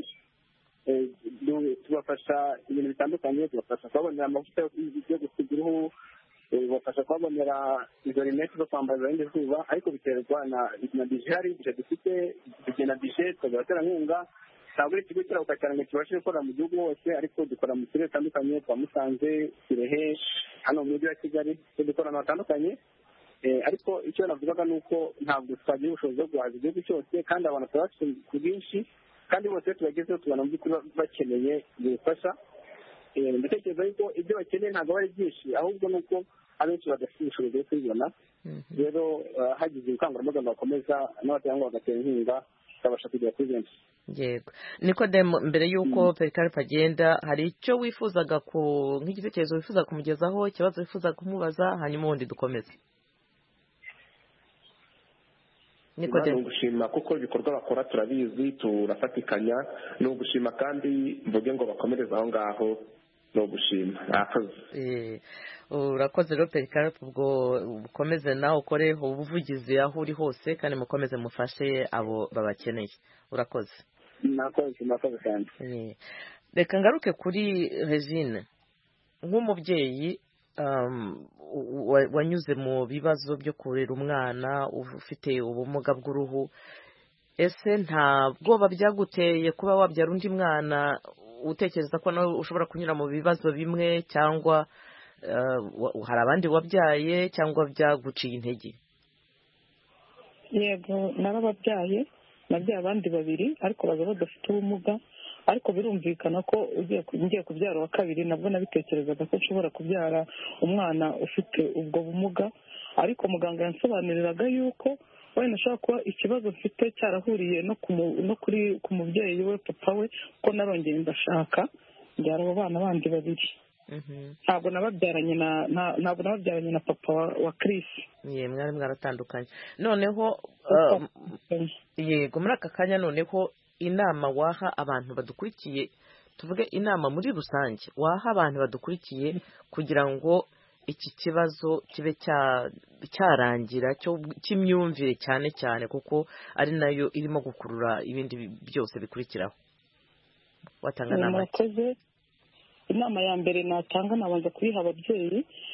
Tubafasha ibintu bitandukanye, tubafasha kubabonera amavuta yo gusiga uruhu, tubafasha kubabonera izo rinete zo kwambara zirinda izuba, ariko biterwa na bije ihari, bije dufite, tugena bije, tukagira abaterankunga. Ntabwo ari ikigo kirabuka cyane ngo kibashe gukora mu gihugu hose, ariko dukora mu turere dutandukanye, twa Musanze, Kirehe, hano mu mujyi wa Kigali, dukora ahantu hatandukanye. Ariko icyo navugaga ni uko ntabwo twagira ubushobozi bwo guhaza igihugu cyose, kandi abantu bakaba bafite ku bwinshi, kandi bose tubagezeho tubona mu by'ukuri bakeneye ubufasha. Ndatekereza yuko ibyo bakeneye ntabwo ari byinshi, ahubwo ni uko abenshi badafite ubushobozi bwo kubibona. Rero hagize ubukangurambaga bakomeza, n'abaterankunga bagatera inkunga, tukabasha kugera kuri benshi. Yego. Nikodemu, mbere y'uko Pericarpe agenda, hari icyo wifuzaga nk'igitekerezo wifuza kumugezaho, ikibazo wifuza kumubaza, hanyuma ubundi dukomeze? ni ugushima kuko ibikorwa bakora turabizi, turafatikanya. Ni ugushima kandi mvuge ngo bakomereze aho ngaho, ni ugushima. Urakoze rero Pericarpe, ubwo ukomeze nawe ukore ubuvugizi aho uri hose, kandi mukomeze mufashe abo babakeneye. Urakoze. Murakoze cyane. Reka ngaruke kuri Regine, nk'umubyeyi wanyuze mu bibazo byo kurera umwana ufite ubumuga bw'uruhu, ese nta bwoba byaguteye kuba wabyara undi mwana utekereza ko nawe ushobora kunyura mu bibazo bimwe, cyangwa hari abandi wabyaye, cyangwa byaguciye intege? Yego, narababyaye, nabyaye abandi babiri, ariko baza badafite ubumuga, ariko birumvikana ko ngiye kubyara wa kabiri nabwo nabitekerezaga ko nshobora kubyara umwana ufite ubwo bumuga, ariko muganga yansobanuriraga yuko wenda ashobora kuba ikibazo mfite cyarahuriye no ku mubyeyi we, papa we, ko narongeye ndashaka mbyara abo bana bandi babiri. Ntabwo nababyaranye na papa wa Chris. Mwari mwaratandukanye. Noneho yego, muri aka kanya noneho inama waha abantu badukurikiye, tuvuge inama muri rusange waha abantu badukurikiye kugira ngo iki kibazo kibe cyarangira, cy'imyumvire cyane cyane, kuko ari nayo irimo gukurura ibindi byose bikurikiraho, watanga inama? Inama ya mbere natanga nabanza kuyiha ababyeyi,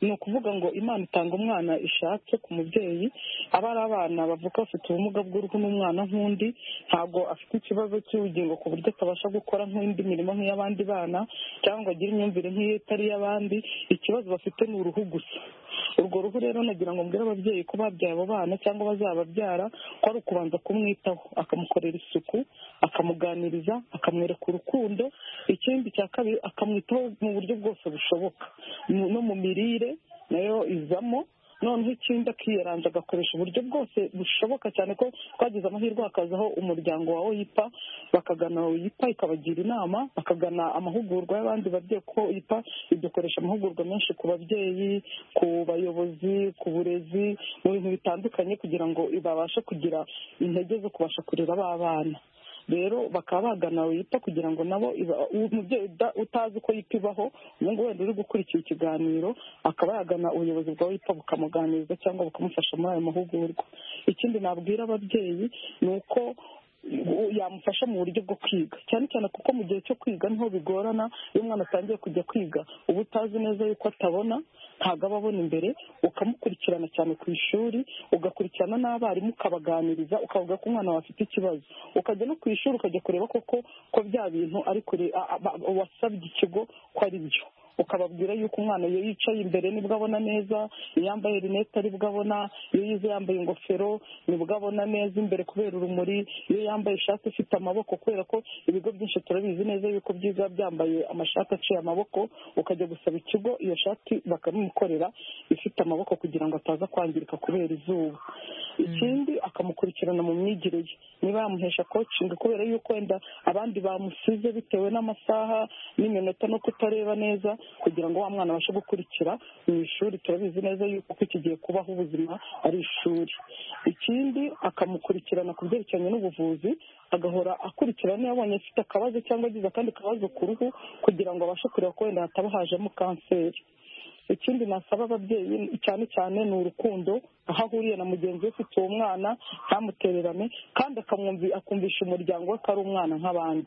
ni ukuvuga ngo imana itanga umwana ishatse ku mubyeyi aba ari abana bavuka bafite ubumuga bw'uruhu n'umwana nk'undi ntabwo afite ikibazo cy'ubugingo ku buryo atabasha gukora nk'indi mirimo nk'iy'abandi bana cyangwa agire imyumvire nk'iyo itari iy'abandi. Ikibazo bafite ni uruhu gusa. Urwo ruhu rero nagira ngo mbwire ababyeyi ko babyaye abo bana cyangwa bazababyara ko ari ukubanza kumwitaho akamukorera isuku akamuganiriza akamwereka urukundo. Ikindi cya kabiri akamwitaho mu buryo bwose bushoboka no mu mirire nayo izamo. Noneho ikindi akiyeranja agakoresha uburyo bwose bushoboka cyane ko twagize amahirwe hakazaho umuryango wa OIPA bakagana OIPA ikabagira inama bakagana amahugurwa y'abandi babyeyi ko OIPA idukoresha amahugurwa menshi ku babyeyi ku bayobozi ku burezi mu bintu bitandukanye kugira ngo babashe kugira intege zo kubasha kurera ba bana. Rero bakaba bagana OIPA kugira ngo nabo umubyeyi utazi ko OIPA ibaho ubu wenda uri gukurikira ikiganiro akaba yagana ubuyobozi bwa OIPA bukamuganiriza cyangwa bukamufasha muri ayo mahugurwa. Ikindi nabwira ababyeyi ni uko yamufasha mu buryo bwo kwiga cyane cyane kuko mu gihe cyo kwiga niho bigorana. Iyo umwana atangiye kujya kwiga uba utazi neza yuko atabona ntabwo aba abona imbere ukamukurikirana cyane ku ishuri ugakurikirana n'abarimu ukabaganiriza ukavuga ko umwana wawe afite ikibazo ukajya no ku ishuri ukajya kureba koko ko bya bintu ari kure wasabye ikigo ko ari byo ukababwira yuko umwana iyo yicaye imbere nibwo abona neza, iyo yambaye rinete aribwo abona, iyo yize yambaye ingofero nibwo abona neza imbere kubera urumuri, iyo yambaye ishati ifite amaboko kubera ko ibigo byinshi turabizi neza yuko byiza byambaye amashati aciye amaboko ukajya gusaba ikigo iyo shati bakamukorera ifite amaboko kugira ngo ataza kwangirika kubera izuba. Ikindi akamukurikirana mu myigire ye niba yamuhesha coaching kubera yuko wenda abandi bamusize bitewe n'amasaha n'iminota no kutareba neza kugira ngo wa mwana abashe gukurikira mu ishuri. Turabizi neza yuko kigiye kubaho ubuzima ari ishuri. Ikindi akamukurikirana ku byerekeranye n'ubuvuzi agahora akurikirana yabonye afite akabazo cyangwa agize akandi kabazo ku ruhu kugira ngo abashe kureba ko wenda hataba hajemo kanseri. Ikindi nasaba ababyeyi cyane cyane ni urukundo, aho ahuriye na mugenzi we ufite uwo mwana ntamutererane kandi akumvisha umuryango we ko ari umwana nk'abandi.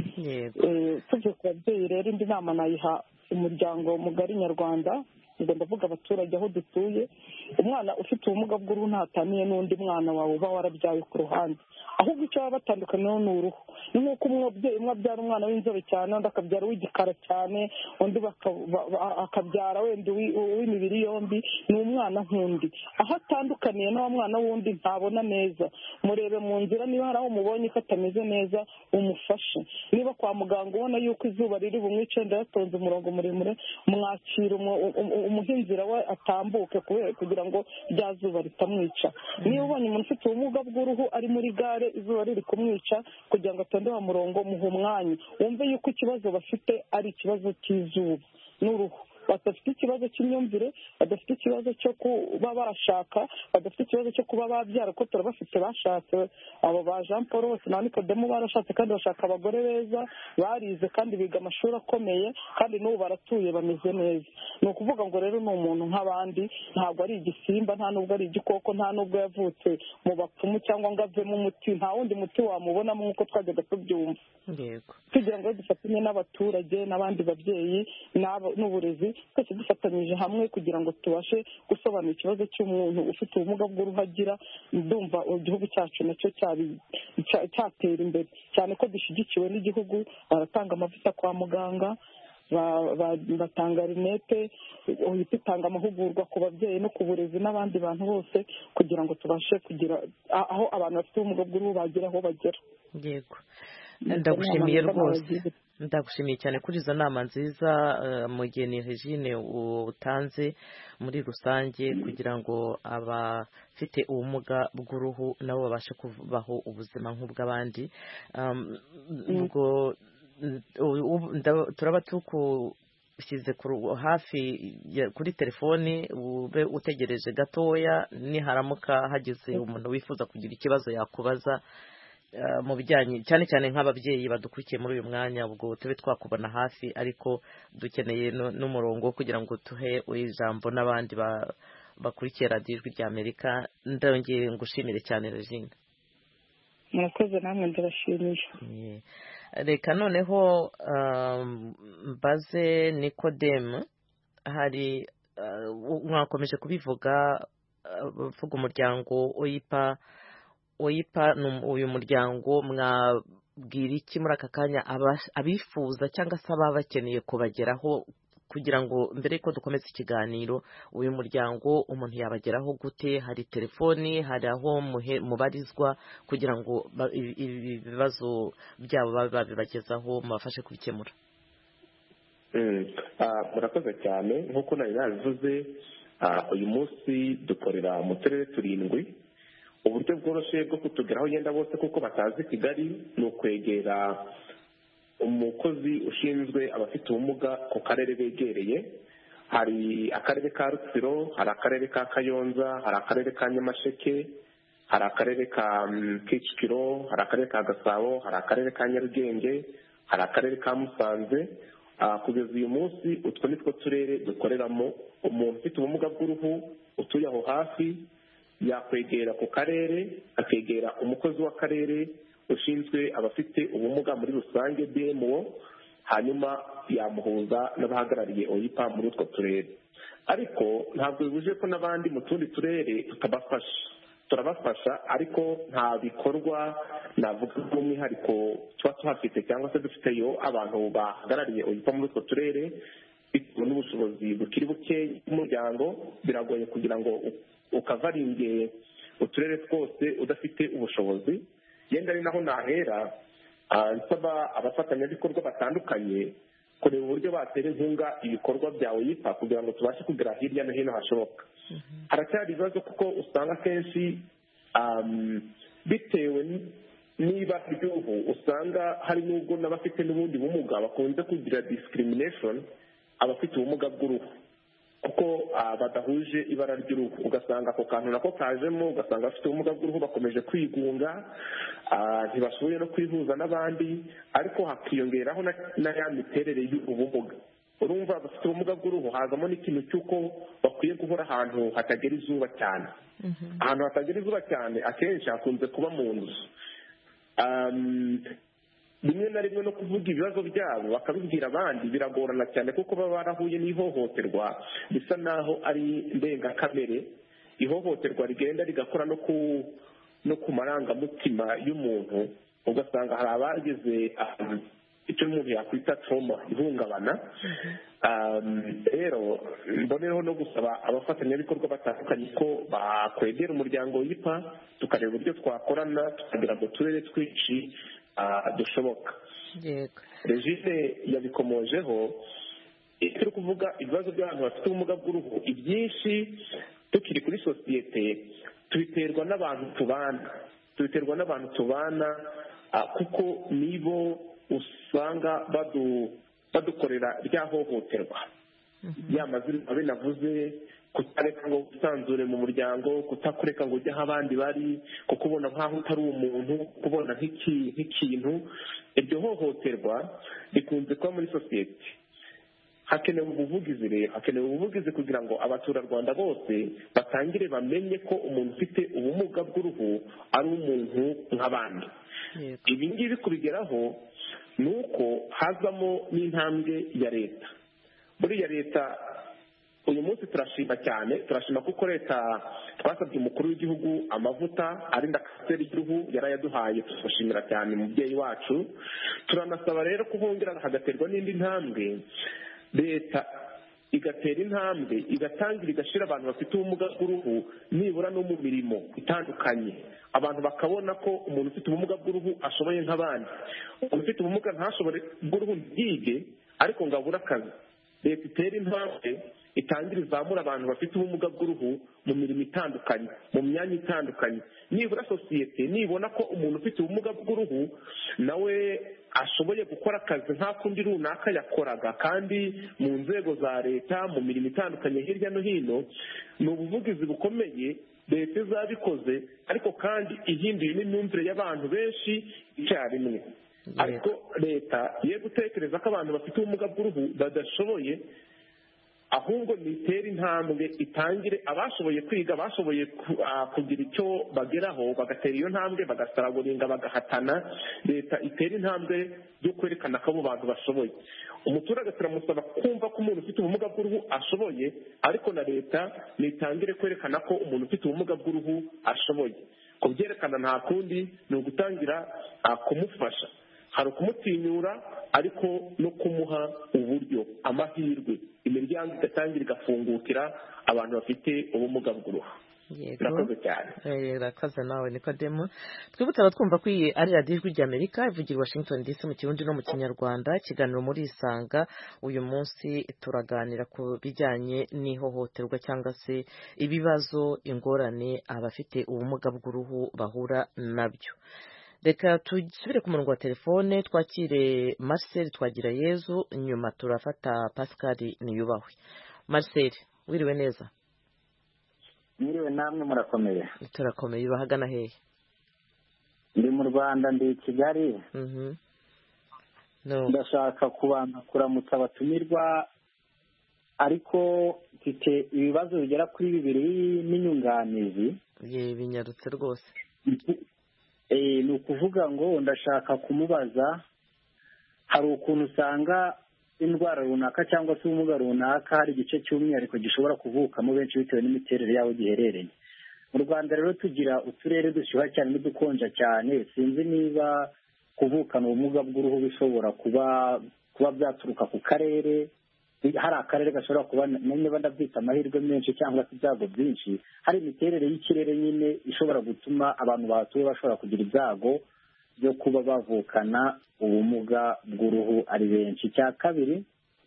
Tuvuye ku babyeyi rero indi nama nayiha umuryango mugari nyarwanda, ngo ndavuga abaturage aho dutuye, umwana ufite ubumuga bw'uruhu ntataniye n'undi mwana wawe uba warabyaye ku ruhande, ahubwo icyo baba batandukaniyeho ni uruhu. Ni nk'uko umubyeyi umwe abyara umwana w'inzobe cyane undi akabyara uw'igikara cyane undi akabyara wenda uw'imibiri yombi, ni umwana nk'undi. Aho atandukaniye n'uwo mwana w'undi ntabona neza, murebe mu nzira niba hari aho umubonye ko atameze neza umufashe. Niba kwa muganga ubona yuko izuba riri bumwice wenda yatonze umurongo muremure, mwakira umuhe inzira we atambuke kugira ngo rya zuba ritamwica. Niba ubonye umuntu ufite ubumuga bw'uruhu ari muri gare izuba riri kumwica kugira ngo atonde wa murongo muhe umwanya, wumve yuko ikibazo bafite ari ikibazo cy'izuba n'uruhu. Badafite ikibazo cy'imyumvire, badafite ikibazo cyo kuba bashaka, badafite ikibazo cyo kuba babyara ko turabafite bashatse. Abo ba Jean Paul bose na Nikodemu barashatse kandi bashaka abagore beza barize kandi biga amashuri akomeye kandi n'ubu baratuye bameze neza. Ni ukuvuga ngo rero ni umuntu nk'abandi, ntabwo ari igisimba, nta nubwo ari igikoko, nta nubwo yavutse mu bapfumu cyangwa ngo avemo umuti, nta wundi muti wamubonamo nk'uko twajyaga tubyumva. Kugira ngo dufatanye n'abaturage n'abandi babyeyi n'uburezi twese dufatanyije hamwe kugira ngo tubashe gusobanura ikibazo cy'umuntu ufite ubumuga bw'uruhu agira, ndumva igihugu cyacu nacyo cyatera imbere cyane ko dushyigikiwe n'igihugu. Baratanga amavuta kwa muganga, batanga rinete, uhita itanga amahugurwa ku babyeyi no ku burezi n'abandi bantu bose kugira ngo tubashe kugira aho abantu bafite ubumuga bw'uruhu bagera aho bagera. Yego, ndagushimiye rwose, ndagushimiye cyane kuri izo nama nziza Mugeni Regine utanze muri rusange kugira ngo abafite ubumuga bw'uruhu nabo babashe kubaho ubuzima nk'ubw'abandi. Turaba tukushyize hafi kuri telefoni, ube utegereje gatoya, niharamuka hagize umuntu wifuza kugira ikibazo yakubaza mu bijyanye cyane cyane nk'ababyeyi badukurikiye muri uyu mwanya, ubwo tube twakubona hafi, ariko dukeneye n'umurongo kugira ngo tuhe ijambo n'abandi bakurikiye radiyo Ijwi ry'Amerika. Ndongeye ngushimire cyane Regine. Murakoze, namwe ndabashimiye. Reka noneho mbaze Nikodemu, hari mwakomeje kubivuga vuga umuryango oyipa uyu muryango mwabwira iki muri aka kanya abifuza cyangwa se ababa bakeneye kubageraho kugira ngo mbere yuko dukomeza ikiganiro uyu muryango umuntu yabageraho gute? Hari telefoni, hari aho mubarizwa kugira ngo ibibazo byabo babibagezaho mubafashe kubikemura? murakoze cyane. Nk'uko nari nabivuze, uyu munsi dukorera mu turere 7. Uburyo bworoshye bwo kutugeraho yenda bose kuko batazi Kigali ni ukwegera umukozi ushinzwe abafite ubumuga ku karere begereye. Hari akarere ka Rutsiro, hari akarere ka Kayonza, hari akarere ka Nyamasheke, hari akarere ka Kicukiro, hari akarere ka Gasabo, hari akarere ka Nyarugenge, hari akarere ka Musanze. Kugeza uyu munsi utwo ni two turere dukoreramo. Umuntu ufite ubumuga bw'uruhu utuye aho hafi yakwegera ku karere, akegera umukozi w'akarere ushinzwe abafite ubumuga muri rusange BMO, hanyuma yamuhuza n'abahagarariye OIPA muri utwo turere. Ariko ntabwo bivuze ko n'abandi mu tundi turere tutabafasha. Turabafasha, ariko nta bikorwa navuga by'umwihariko tuba tuhafite cyangwa se dufiteyo abantu bahagarariye OIPA muri utwo turere. Bitewe n'ubushobozi bukiri buke bw'umuryango, biragoye kugira ngo ukavaringe uturere twose udafite ubushobozi. Yenda ari naho nahera nsaba abafatanyabikorwa batandukanye kureba uburyo batera inkunga ibikorwa bya OIPA kugira ngo tubashe kugera hirya no hino hashoboka. Haracyari ibibazo kuko usanga kenshi bitewe niba ry'ubu usanga hari n'ubwo n'abafite n'ubundi bumuga bakunze kugira discrimination, abafite ubumuga bw'uruhu kuko badahuje ibara ry'uruhu. Ugasanga ako kantu nako kajemo, ugasanga abafite ubumuga bw'uruhu bakomeje kwigunga, ntibashoboye no kwihuza n'abandi, ariko hakiyongeraho na ya miterere y'ubumuga. Urumva abafite ubumuga bw'uruhu hazamo n'ikintu cy'uko bakwiye guhora ahantu hatagera izuba cyane. Ahantu hatagera izuba cyane akenshi hakunze kuba mu nzu. Rimwe na rimwe no kuvuga ibibazo byabo bakabibwira abandi biragorana cyane kuko baba barahuye n'ihohoterwa bisa naho ari ndengakamere. Ihohoterwa rigenda rigakora no ku marangamutima y'umuntu, ugasanga hari abageze icyo umuntu yakwita trauma, ihungabana. Rero mbonereho no gusaba abafatanyabikorwa batandukanye ko bakwegera umuryango OIPA tukareba uburyo twakorana tukagera mu turere twinshi dushoboka. Regine yabikomojeho, turi kuvuga ibibazo by'abantu bafite ubumuga bw'uruhu ibyinshi tukiri kuri sosiyete tubiterwa n'abantu tubana kuko nibo usanga badukorera rya hohoterwa. Ya mazina abe navuze, kutareka ngo usanzure mu muryango, kutakureka ngo ujye aho abandi bari, kukubona nk'aho utari umuntu, kubona nk'ikintu. Iryo hohoterwa rikunze kuba muri sosiyete. Hakenewe ubuvugizi kugira ngo abaturarwanda bose batangire bamenye ko umuntu ufite ubumuga bw'uruhu ari umuntu nk'abandi. Ibi ngibi kubigeraho ni uko hazamo n'intambwe ya leta. Buriya leta uyu munsi turashima kuko leta twasabye umukuru w'igihugu amavuta arinda kanseri y'uruhu yarayaduhaye, tumushimira cyane umubyeyi wacu. Turanasaba rero ko hongera hagaterwa n'indi ntambwe, leta igatera intambwe igatangira igashyira abantu bafite ubumuga bw'uruhu nibura no mu mirimo itandukanye. Abantu bakabona ko umuntu ufite ubumuga bw'uruhu ashoboye nk'abandi. Umuntu ufite ubumuga ntashobore bw'uruhu ntiyige ariko ngo abure akazi. Leta itera intambwe itangira izamura abantu bafite ubumuga bw'uruhu mu mirimo itandukanye, mu myanya itandukanye. Nibura sosiyete nibona ko umuntu ufite ubumuga bw'uruhu nawe ashoboye gukora akazi nk'akundi runaka yakoraga kandi mu nzego za leta mu mirimo itandukanye hirya no hino, ni ubuvugizi bukomeye leta izabikoze, ariko kandi ihinduye n'imyumvire y'abantu benshi icyarimwe. Ariko leta ye gutekereza ko abantu bafite ubumuga bw'uruhu badashoboye, ahubwo nitera intambwe itangire abashoboye kwiga bashoboye kugira icyo bageraho bagatera iyo ntambwe bagasaraguringa bagahatana leta itera intambwe yo kwerekana ko abo bantu bashoboye umuturage turamusaba kumva ko umuntu ufite ubumuga bw'uruhu ashoboye ariko na leta nitangire kwerekana ko umuntu ufite ubumuga bw'uruhu ashoboye kubyerekana nta kundi ni ugutangira kumufasha hari ukumutinyura ariko no kumuha uburyo amahirwe imiryango igatangira igafungukira abantu bafite ubumuga bw'uruhu. Urakoze cyane. Urakoze nawe Nikodemu. Twibutse abatwumva ko iyi ari radiyo ijwi ry'Amerika ivugira i Washington DC mu Kirundi no mu Kinyarwanda. Ikiganiro muri Isanga uyu munsi turaganira ku bijyanye n'ihohoterwa cyangwa se ibibazo ingorane abafite ubumuga bw'uruhu bahura nabyo. Reka tusubire ku murongo wa telefone twakire Marcel Twagirayezu nyuma turafata Pascal Niyubahwe. Marcel wiriwe neza? Mwiriwe namwe murakomeye? Turakomeye. Bahagana hehe? Ndi mu Rwanda, ndi i Kigali. Ndashaka kuramutsa abatumirwa ariko mfite ibibazo bigera kuri 2 n'inyunganizi. Binyarutse rwose. Ni ukuvuga ngo ndashaka kumubaza, hari ukuntu usanga indwara runaka cyangwa se ubumuga runaka hari igice cy'umwihariko gishobora kuvukamo benshi bitewe n'imiterere yaho giherereye. Mu Rwanda rero tugira uturere dushyuha cyane n'udukonja cyane, sinzi niba kuvukana ubumuga bw'uruhu bishobora kuba byaturuka ku karere, hari akarere gashobora kuba niba ndabyita amahirwe menshi cyangwa se ibyago byinshi, hari imiterere y'ikirere nyine ishobora gutuma abantu bahatuye bashobora kugira ibyago byo kuba bavukana ubumuga bw'uruhu ari benshi. Cya kabiri,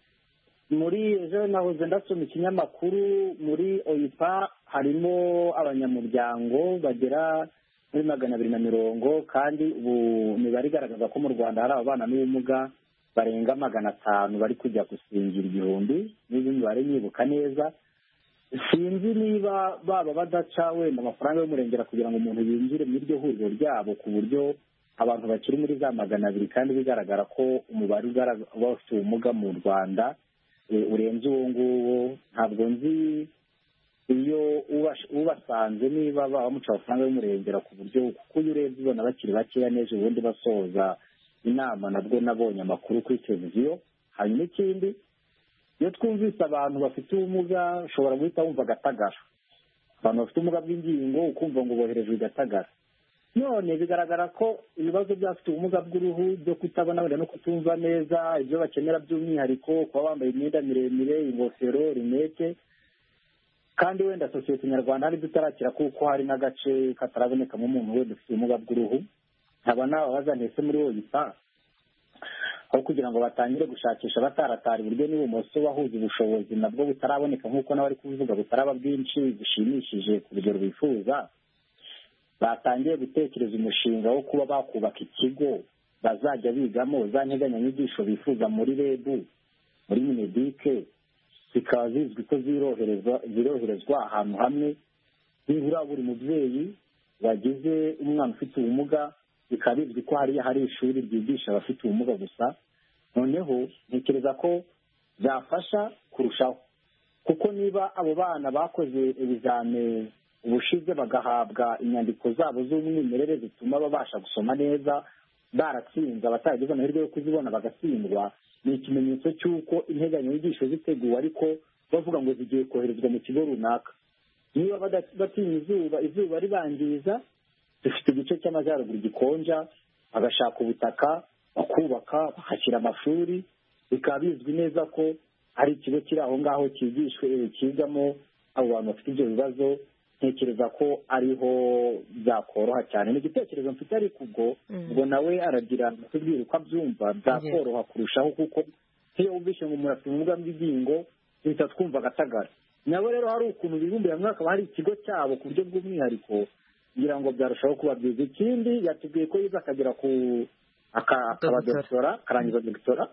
muri ejo nahoze ndasoma ikinyamakuru, muri OIPA harimo abanyamuryango bagera muri 240 kandi ubu imibare igaragaza ko mu Rwanda hari abana n'ubumuga barenga 500 bari kujya gusingira 1000 n'ibindi mibare nyibuka neza. Sinzi niba baba badaca wenda amafaranga y'umurengera kugira ngo umuntu yinjire muri iryo huriro ryabo ku buryo abantu bakiri muri za 200 kandi bigaragara ko umubare w'abafite ubumuga mu Rwanda urenze uwo nguwo. Ntabwo nzi iyo ubasanze niba bamuca amafaranga y'umurengera ku buryo kuko iyo urebye ubona bakiri bakeya neza ubundi basoza inama nabwo nabonye amakuru kuri televiziyo. Hanyuma ikindi, iyo twumvise abantu bafite ubumuga ushobora guhita wumva agatagara, abantu bafite ubumuga bw'ingingo ukumva ngo boherejwe igatagara. None bigaragara ko ibibazo by'abafite ubumuga bw'uruhu byo kutabona wenda no kutumva neza ibyo bakenera by'umwihariko, kuba bambaye imyenda miremire, ingofero, rinete, kandi wenda sosiyete nyarwanda hari dutarakira kuko hari n'agace katarabonekamo umuntu wenda ufite ubumuga bw'uruhu. Nkaba nababaza ndetse muri OIPA aho kugira ngo batangire gushakisha bataratara iburyo n'ibumoso bahuza ubushobozi nabwo butaraboneka nk'uko n'abari kubivuga butaraba bwinshi bushimishije ku rugero bifuza, batangiye gutekereza umushinga wo kuba bakubaka ikigo bazajya bigamo za nteganyanyigisho bifuza muri REB, muri Minedike, zikaba zizwi ko ziroherezwa ahantu hamwe nibura buri mubyeyi wagize umwana ufite ubumuga, bikaba bizwi ko hari ishuri ryigisha abafite ubumuga gusa. Noneho ntekereza ko byafasha kurushaho, kuko niba abo bana bakoze ibizame ubushize bagahabwa inyandiko zabo z'umwimerere zituma babasha gusoma neza, baratsinze abataragize amahirwe yo kuzibona bagatsindwa, ni ikimenyetso cy'uko integanyanyigisho ziteguwe ariko bavuga ngo zigiye koherezwa mu kigo runaka. Niba batinya izuba ribangiza, dufite igice cy'amajyaruguru gikonja, bagashaka ubutaka bakubaka bakashyira amashuri, bikaba bizwi neza ko hari ikigo kiri aho ngaho kigamo abo bantu bafite ibyo bibazo. Ntekereza ko ariho byakoroha cyane. Ni igitekerezo mfite ariko ubwo nawe aragira atubwira uko abyumva, byakoroha kurushaho, kuko iyo wumvise ngo umuntu afite ubumuga bw'ingingo duhita twumva agatagara. Nabo rero hari ukuntu bibumbiye hamwe hakaba hari ikigo cyabo ku buryo bw'umwihariko kugira ngo byarushaho kuba byiza. Ikindi yatubwiye ko yiza akagera akaba doktora, akarangiza doktora.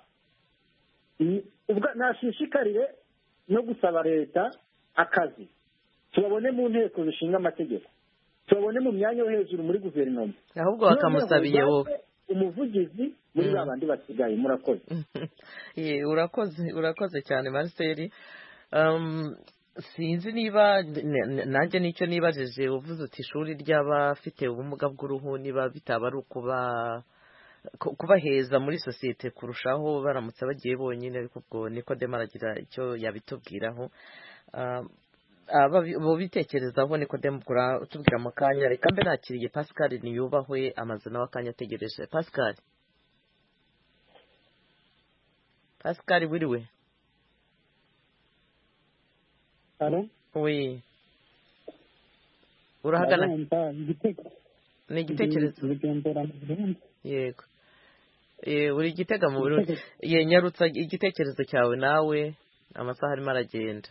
Nashishikarire no gusaba leta akazi, tubabone mu nteko zishinga amategeko, tubabone mu myanya yo hejuru muri guverinoma, ahubwo bakamusabiye wowe umuvugizi muri babandi basigaye. Murakoze. Urakoze cyane Marcel. sinzi niba nanjye nicyo nibajije uvuze uti ishuri ry'abafite ubumuga bw'uruhu niba bitaba ari kubaheza muri sosiyete kurushaho baramutse bagiye bonyine, ariko ubwo Nikodemu aragira icyo yabitubwiraho. abo bitekerezaho Nikodemu tubwira mu kanya. Reka mbe nakiriye Pascal niyubahwe amaze nawe akanya ategereje. Pascal wiriwe? Oui. Urahagana? Ni igitekerezo. Yego. Uri Gitega mu Burundi. Nyarutsa igitekerezo cyawe nawe, amasaha arimo aragenda.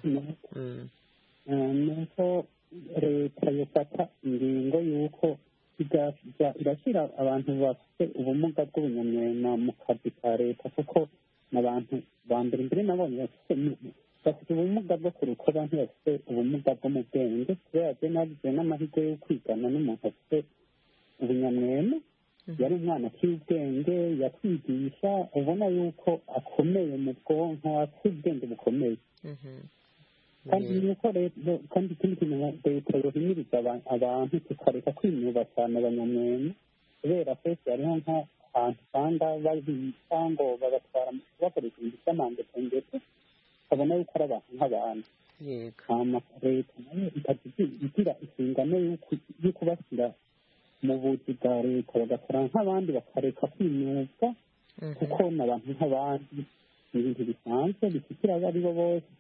Nuko leta yafata ingingo y'uko irashyira abantu bafite ubumuga bw'ubunyamwema mu kazi ka leta, kuko n'abantu ba mbere nabonye bafite ubumuga bwo kuruka abantu bafite ubumuga bwo mu bwenge, kubera ko nagize n'amahirwe yo kwigana n'umuntu afite ubunyamwema. Yari umwana akiri ubwenge, yakwigisha, ubona yuko akomeye mu bwonko, afite ubwenge bukomeye. kandi nuko kandi ikindi kintu leta yohimiriza abantu tukareka kwinuba cyane abanyamwema, kubera twese hariho nk'ahantu usanga babita ngo babatwara bakoresha ibintu by'amandependete, ukabona yuko ari abantu nk'abantu. Leta nayo igira inshingano yo kubashyira mu buzi bwa leta, bagakora nk'abandi bakareka kwinubwa, kuko n'abantu nk'abandi ni ibintu bisanzwe bifitira abo ari bo bose.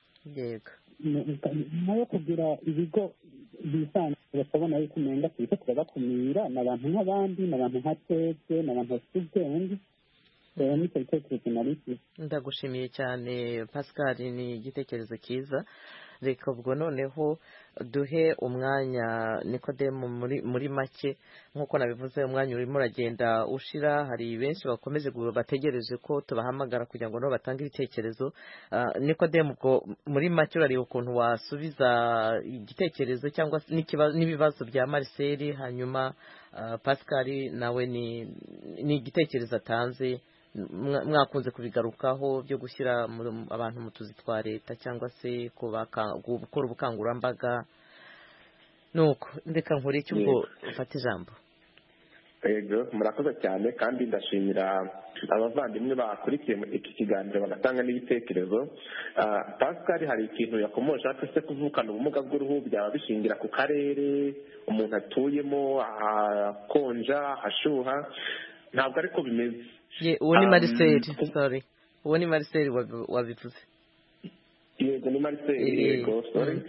nyuma yo kugira ibigo bisanzwe bakabona yuko umenga turiko turabakumira n'abantu nk'abandi, n'abantu nka twebwe, n'abantu bafite ubwenge. Nicyo gitekerezo nariki. Ndagushimiye cyane Pascal, ni igitekerezo cyiza. Reka ubwo noneho duhe umwanya Nikodemu muri make, nk'uko nabivuze umwanya urimo uragenda ushira, hari benshi bakomeje bategereje ko tubahamagara kugira ngo nabo batange ibitekerezo. Nikodemu ubwo muri make urareba ukuntu wasubiza igitekerezo cyangwa n'ibibazo bya Marcel, hanyuma Pascal nawe ni igitekerezo atanze, mwakunze kubigarukaho byo gushyira abantu mu tuzi twa leta cyangwa se gukora ubukangurambaga. Nuko ndeka nkore icyo ubwo ufata ijambo. Yego, murakoze cyane kandi ndashimira abavandimwe bakurikiye iki kiganiro bagatanga n'ibitekerezo. Pascal hari ikintu yakomoje ati kuvukana ubumuga bw'uruhu byaba bishingira ku karere umuntu atuyemo, ahakonja, ahashuha. Ntabwo ariko bimeze. Uwo ni Marcel, sorry. Uwo ni Marcel wabivuze. Yego, ni Marcel, yego, sorry.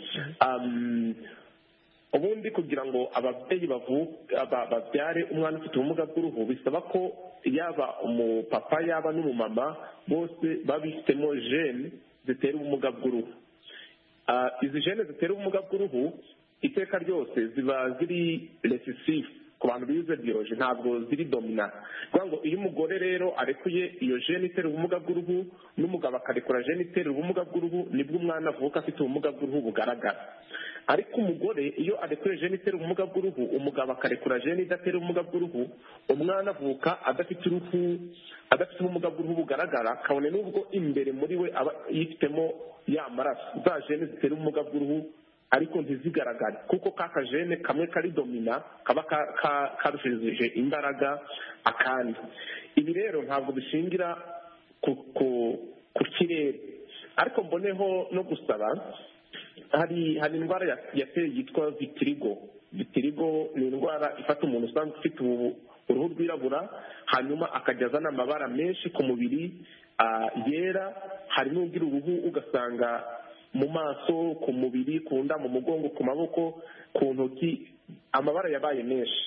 Ubundi kugira ngo ababyeyi babyare umwana ufite ubumuga bw'uruhu bisaba ko yaba umupapa yaba n'umumama bose babifitemo gene zitera ubumuga bw'uruhu. Izi gene zitera ubumuga bw'uruhu iteka ryose ziba ziri recessive ku bantu bize biology, ntabwo ziri dominant. Kuvuga ngo iyo umugore rero arekuye iyo gene itera ubumuga bw'uruhu n'umugabo akarekura gene itera ubumuga bw'uruhu, nibwo umwana avuka afite ubumuga bw'uruhu bugaragara. Ariko umugore iyo arekuye gene itera ubumuga bw'uruhu, umugabo akarekura gene idatera ubumuga bw'uruhu, umwana avuka adafite ubumuga bw'uruhu bugaragara, kabone n'ubwo imbere muri we aba yifitemo ya maraso za gene zitera ubumuga bw'uruhu, ariko ntizigaragare kuko kaka gene kamwe kari domina kaba karushije imbaraga akandi. Ibi rero ntabwo bishingira ku kirere, ariko mboneho no gusaba, hari indwara yateye yitwa vitiligo. Vitiligo ni indwara ifata umuntu usanzwe ufite uruhu rwirabura, hanyuma akajya azana amabara menshi ku mubiri yera. Hari n'ugira uruhu ugasanga mu maso, ku mubiri, ku nda, mu mugongo, ku maboko, ku ntoki, amabara yabaye menshi.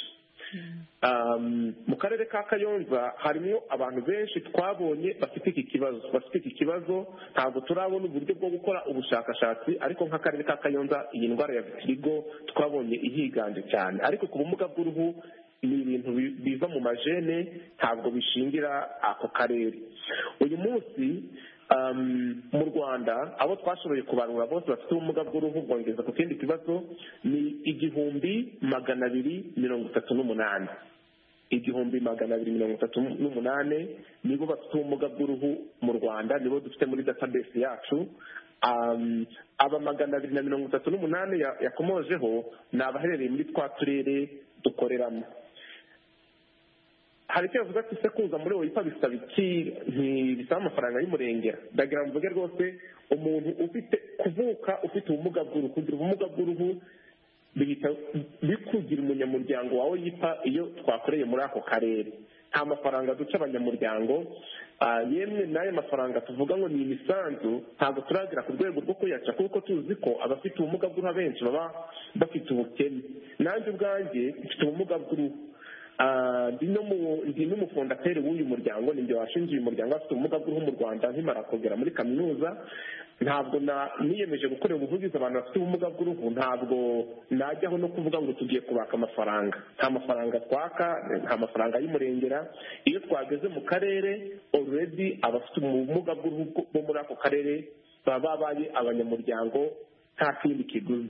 Mu karere ka Kayonza harimo abantu benshi twabonye bafite iki kibazo. Ntabwo turabona uburyo bwo gukora ubushakashatsi, ariko nk'akarere ka Kayonza iyi ndwara ya vitiligo twabonye ihiganje cyane. Ariko ku bumuga bw'uruhu ni ibintu biva mu majene, ntabwo bishingira ako karere. Uyu munsi mu Rwanda abo twashoboye kubarura bose bafite ubumuga bw'uruhu bwongeza ku kindi kibazo ni 1238. 1238 nibo bafite ubumuga bw'uruhu mu Rwanda, nibo dufite muri database yacu. aba 238 yakomojeho ni abaherereye muri twa turere dukoreramo. hari icyo yavuga ati se kuza muri oyipa bisaba iki, ntibisaba amafaranga y'umurengera. ndagira ngo mvuge rwose umuntu ufite kuvuka ufite ubumuga bw'uruhu, kugira ubumuga bw'uruhu bihita bikugira umunyamuryango wawe yipa iyo twakoreye muri ako karere. nta mafaranga duca abanyamuryango, yemwe n'ayo mafaranga tuvuga ngo ni imisanzu ntabwo turagera ku rwego rwo kuyaca, kuko tuzi ko abafite ubumuga bw'uruhu abenshi baba bafite ubukene. nanjye ubwanjye mfite ubumuga bw'uruhu, ndi n'umufondateri w'uyu muryango, ni njye washingiye uyu muryango afite ubumuga bw'uruhu mu Rwanda nkimara kugera muri kaminuza. ntabwo niyemeje gukorera ubuvugizi abantu bafite ubumuga bw'uruhu, ntabwo najyaho no kuvuga ngo tugiye kubaka amafaranga. nta mafaranga twaka, nta mafaranga y'umurengera. iyo twageze mu karere already abafite ubumuga bw'uruhu bo muri ako karere baba babaye abanyamuryango nta kindi kiguzi.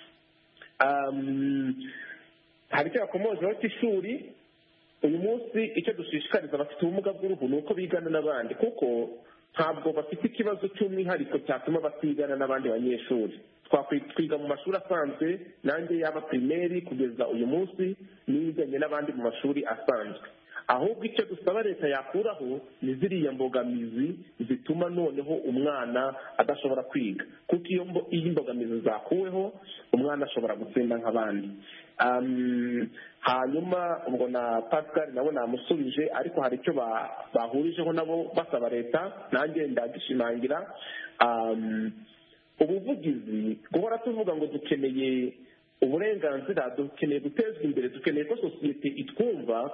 hari icyo yakomojeho cy'ishuri. uyu munsi icyo dushishikariza abafite ubumuga bw'uruhu ni uko bigana n'abandi, kuko ntabwo bafite ikibazo cy'umwihariko cyatuma batigana n'abandi banyeshuri. twiga mu mashuri asanzwe, nanjye yaba pirimeri kugeza uyu munsi niganye n'abandi mu mashuri asanzwe. ahubwo icyo dusaba leta yakuraho ni ziriya mbogamizi zituma noneho umwana adashobora kwiga, kuko iyo imbogamizi zakuweho umwana ashobora gutsinda nk'abandi. hanyuma ubwo na Pascal nabo namusubije, ariko hari icyo bahurijeho nabo basaba leta, nanjye ndagishimangira. ubuvugizi guhora tuvuga ngo dukeneye uburenganzira, dukeneye gutezwa imbere, dukeneye ko sosiyete itwumva.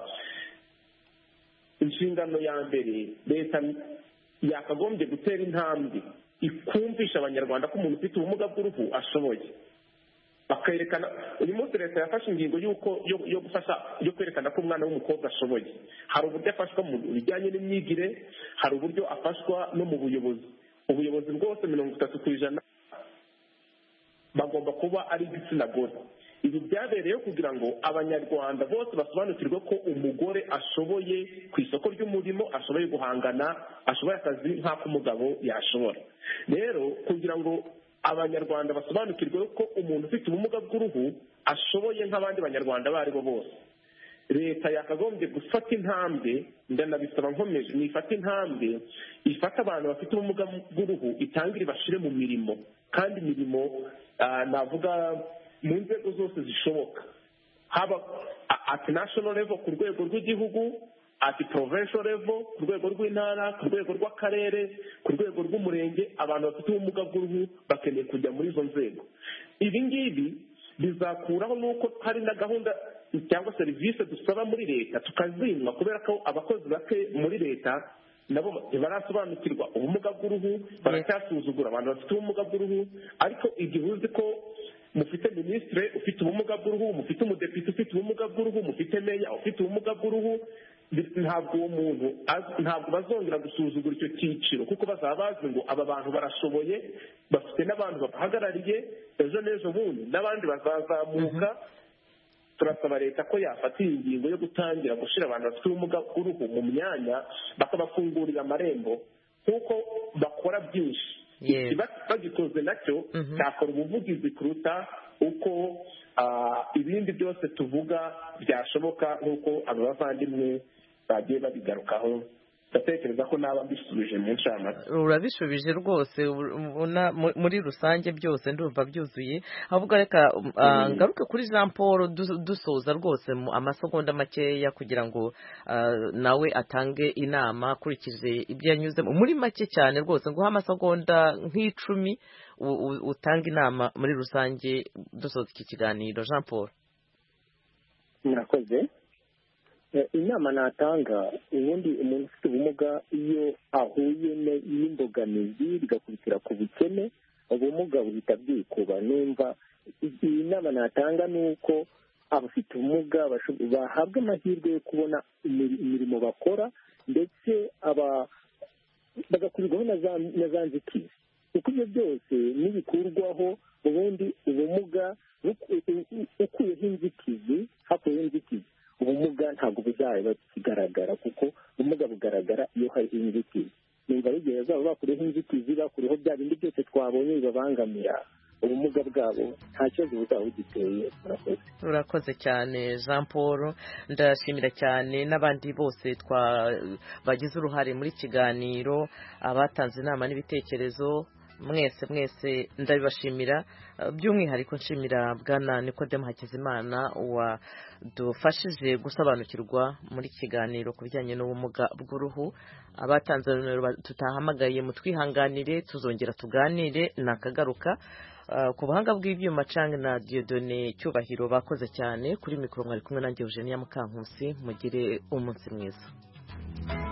inshingano ya mbere leta yakagombye gutera intambwe ikumvisha abanyarwanda ko umuntu ufite ubumuga bw'uruhu ashoboye. bakerekana uyu munsi leta yafashe ingingo yo kwerekana ko umwana w'umukobwa ashoboye. hari uburyo afashwa mu bijyanye n'imyigire, hari uburyo afashwa no mu buyobozi. ubuyobozi bwose 30% bagomba kuba ari igitsina gore. ibi byabereyeho kugira ngo abanyarwanda bose basobanukirwe ko umugore ashoboye ku isoko ry'umurimo, ashoboye guhangana, ashoboye akazi nk'ak'umugabo yashobora. rero kugira ngo abanyarwanda basobanukirwe ko umuntu ufite ubumuga bw'uruhu ashoboye nk'abandi banyarwanda abo ari bo bose, leta yakagombye gufata intambwe, ndanabisaba nkomeje, nifata intambwe ifata abantu bafite ubumuga bw'uruhu itangire bashyire mu mirimo, kandi imirimo navuga mu nzego zose zishoboka, haba at national level ku rwego rw'igihugu, at provincial level ku rwego rw'intara, ku rwego rw'akarere, ku rwego rw'umurenge. abantu bafite ubumuga bw'uruhu bakeneye kujya muri izo nzego. ibi ngibi bizakuraho n'uko hari na gahunda cyangwa serivisi dusaba muri leta tukazimwa, kubera ko abakozi bake muri leta nabo ntibarasobanukirwa ubumuga bw'uruhu, baracyasuzugura abantu bafite ubumuga bw'uruhu. ariko igihe uzi ko mufite minisitiri ufite ubumuga bw'uruhu, mufite umudepite ufite ubumuga bw'uruhu, mufite meya ufite ubumuga bw'uruhu, ntabwo uwo muntu ntabwo bazongera gusuzugura icyo cyiciro, kuko bazaba bazi ngo aba bantu barashoboye, bafite n'abantu babahagarariye, ejo n'ejo bundi n'abandi bazazamuka. turasaba leta ko yafata iyi ngingo yo gutangira gushyira abantu bafite ubumuga bw'uruhu mu myanya, bakabafungurira amarembo, kuko bakora byinshi. bagikoze nacyo cyakora ubuvugizi kuruta uko ibindi byose tuvuga byashoboka, nk'uko aba bavandimwe bagiye babigarukaho. ndatekereza ko naba mbisubije mu ncamake. urabishubije rwose, muri rusange byose ndumva byuzuye. ahubwo reka ngaruke kuri Jean Paul dusoza rwose amasegonda makeya kugira ngo nawe atange inama akurikije ibyo yanyuzemo muri make cyane rwose, nguha amasegonda nk'10 utanga inama muri rusange dusoza iki kiganiro. Jean Paul. murakoze. inama natanga, ubundi umuntu ufite ubumuga iyo ahuye n'imbogamizi bigakurikira ku bukene, ubumuga buhita bwikuba. numva iyi nama natanga ni uko abafite ubumuga bahabwa amahirwe yo kubona imirimo bakora, ndetse bagakurirwaho na za nzitizi, kuko ibyo byose nibikurwaho ubundi ubumuga ukuyeho inzitizi, hakuyeho inzitizi, ubumuga ntabwo buzaba kigaragara, kuko ubumuga bugaragara iyo hari inzitizi. numva ari igihe bazaba bakureho inzitizi, bakureho bya bindi byose twabonye bibabangamira ubumuga bwabo, nta kibazo buzaba bugiteye. urakoze cyane Jean Paul, ndashimira cyane n'abandi bose bagize uruhare muri kiganiro, abatanze inama n'ibitekerezo, mwese ndabibashimira, by'umwihariko nshimira bwana Nikodemu Hakizimana wadufashije gusobanukirwa muri kiganiro ku bijyanye n'ubumuga bw'uruhu. Abatanze nomero tutahamagaye mutwihanganire, tuzongera tuganire nakagaruka. Ku buhanga bw'ibyuma Cange na Dieudonné Cyubahiro bakoze cyane, kuri mikoro mwari kumwe nanjye Eugenia Mukankusi. Mugire umunsi mwiza.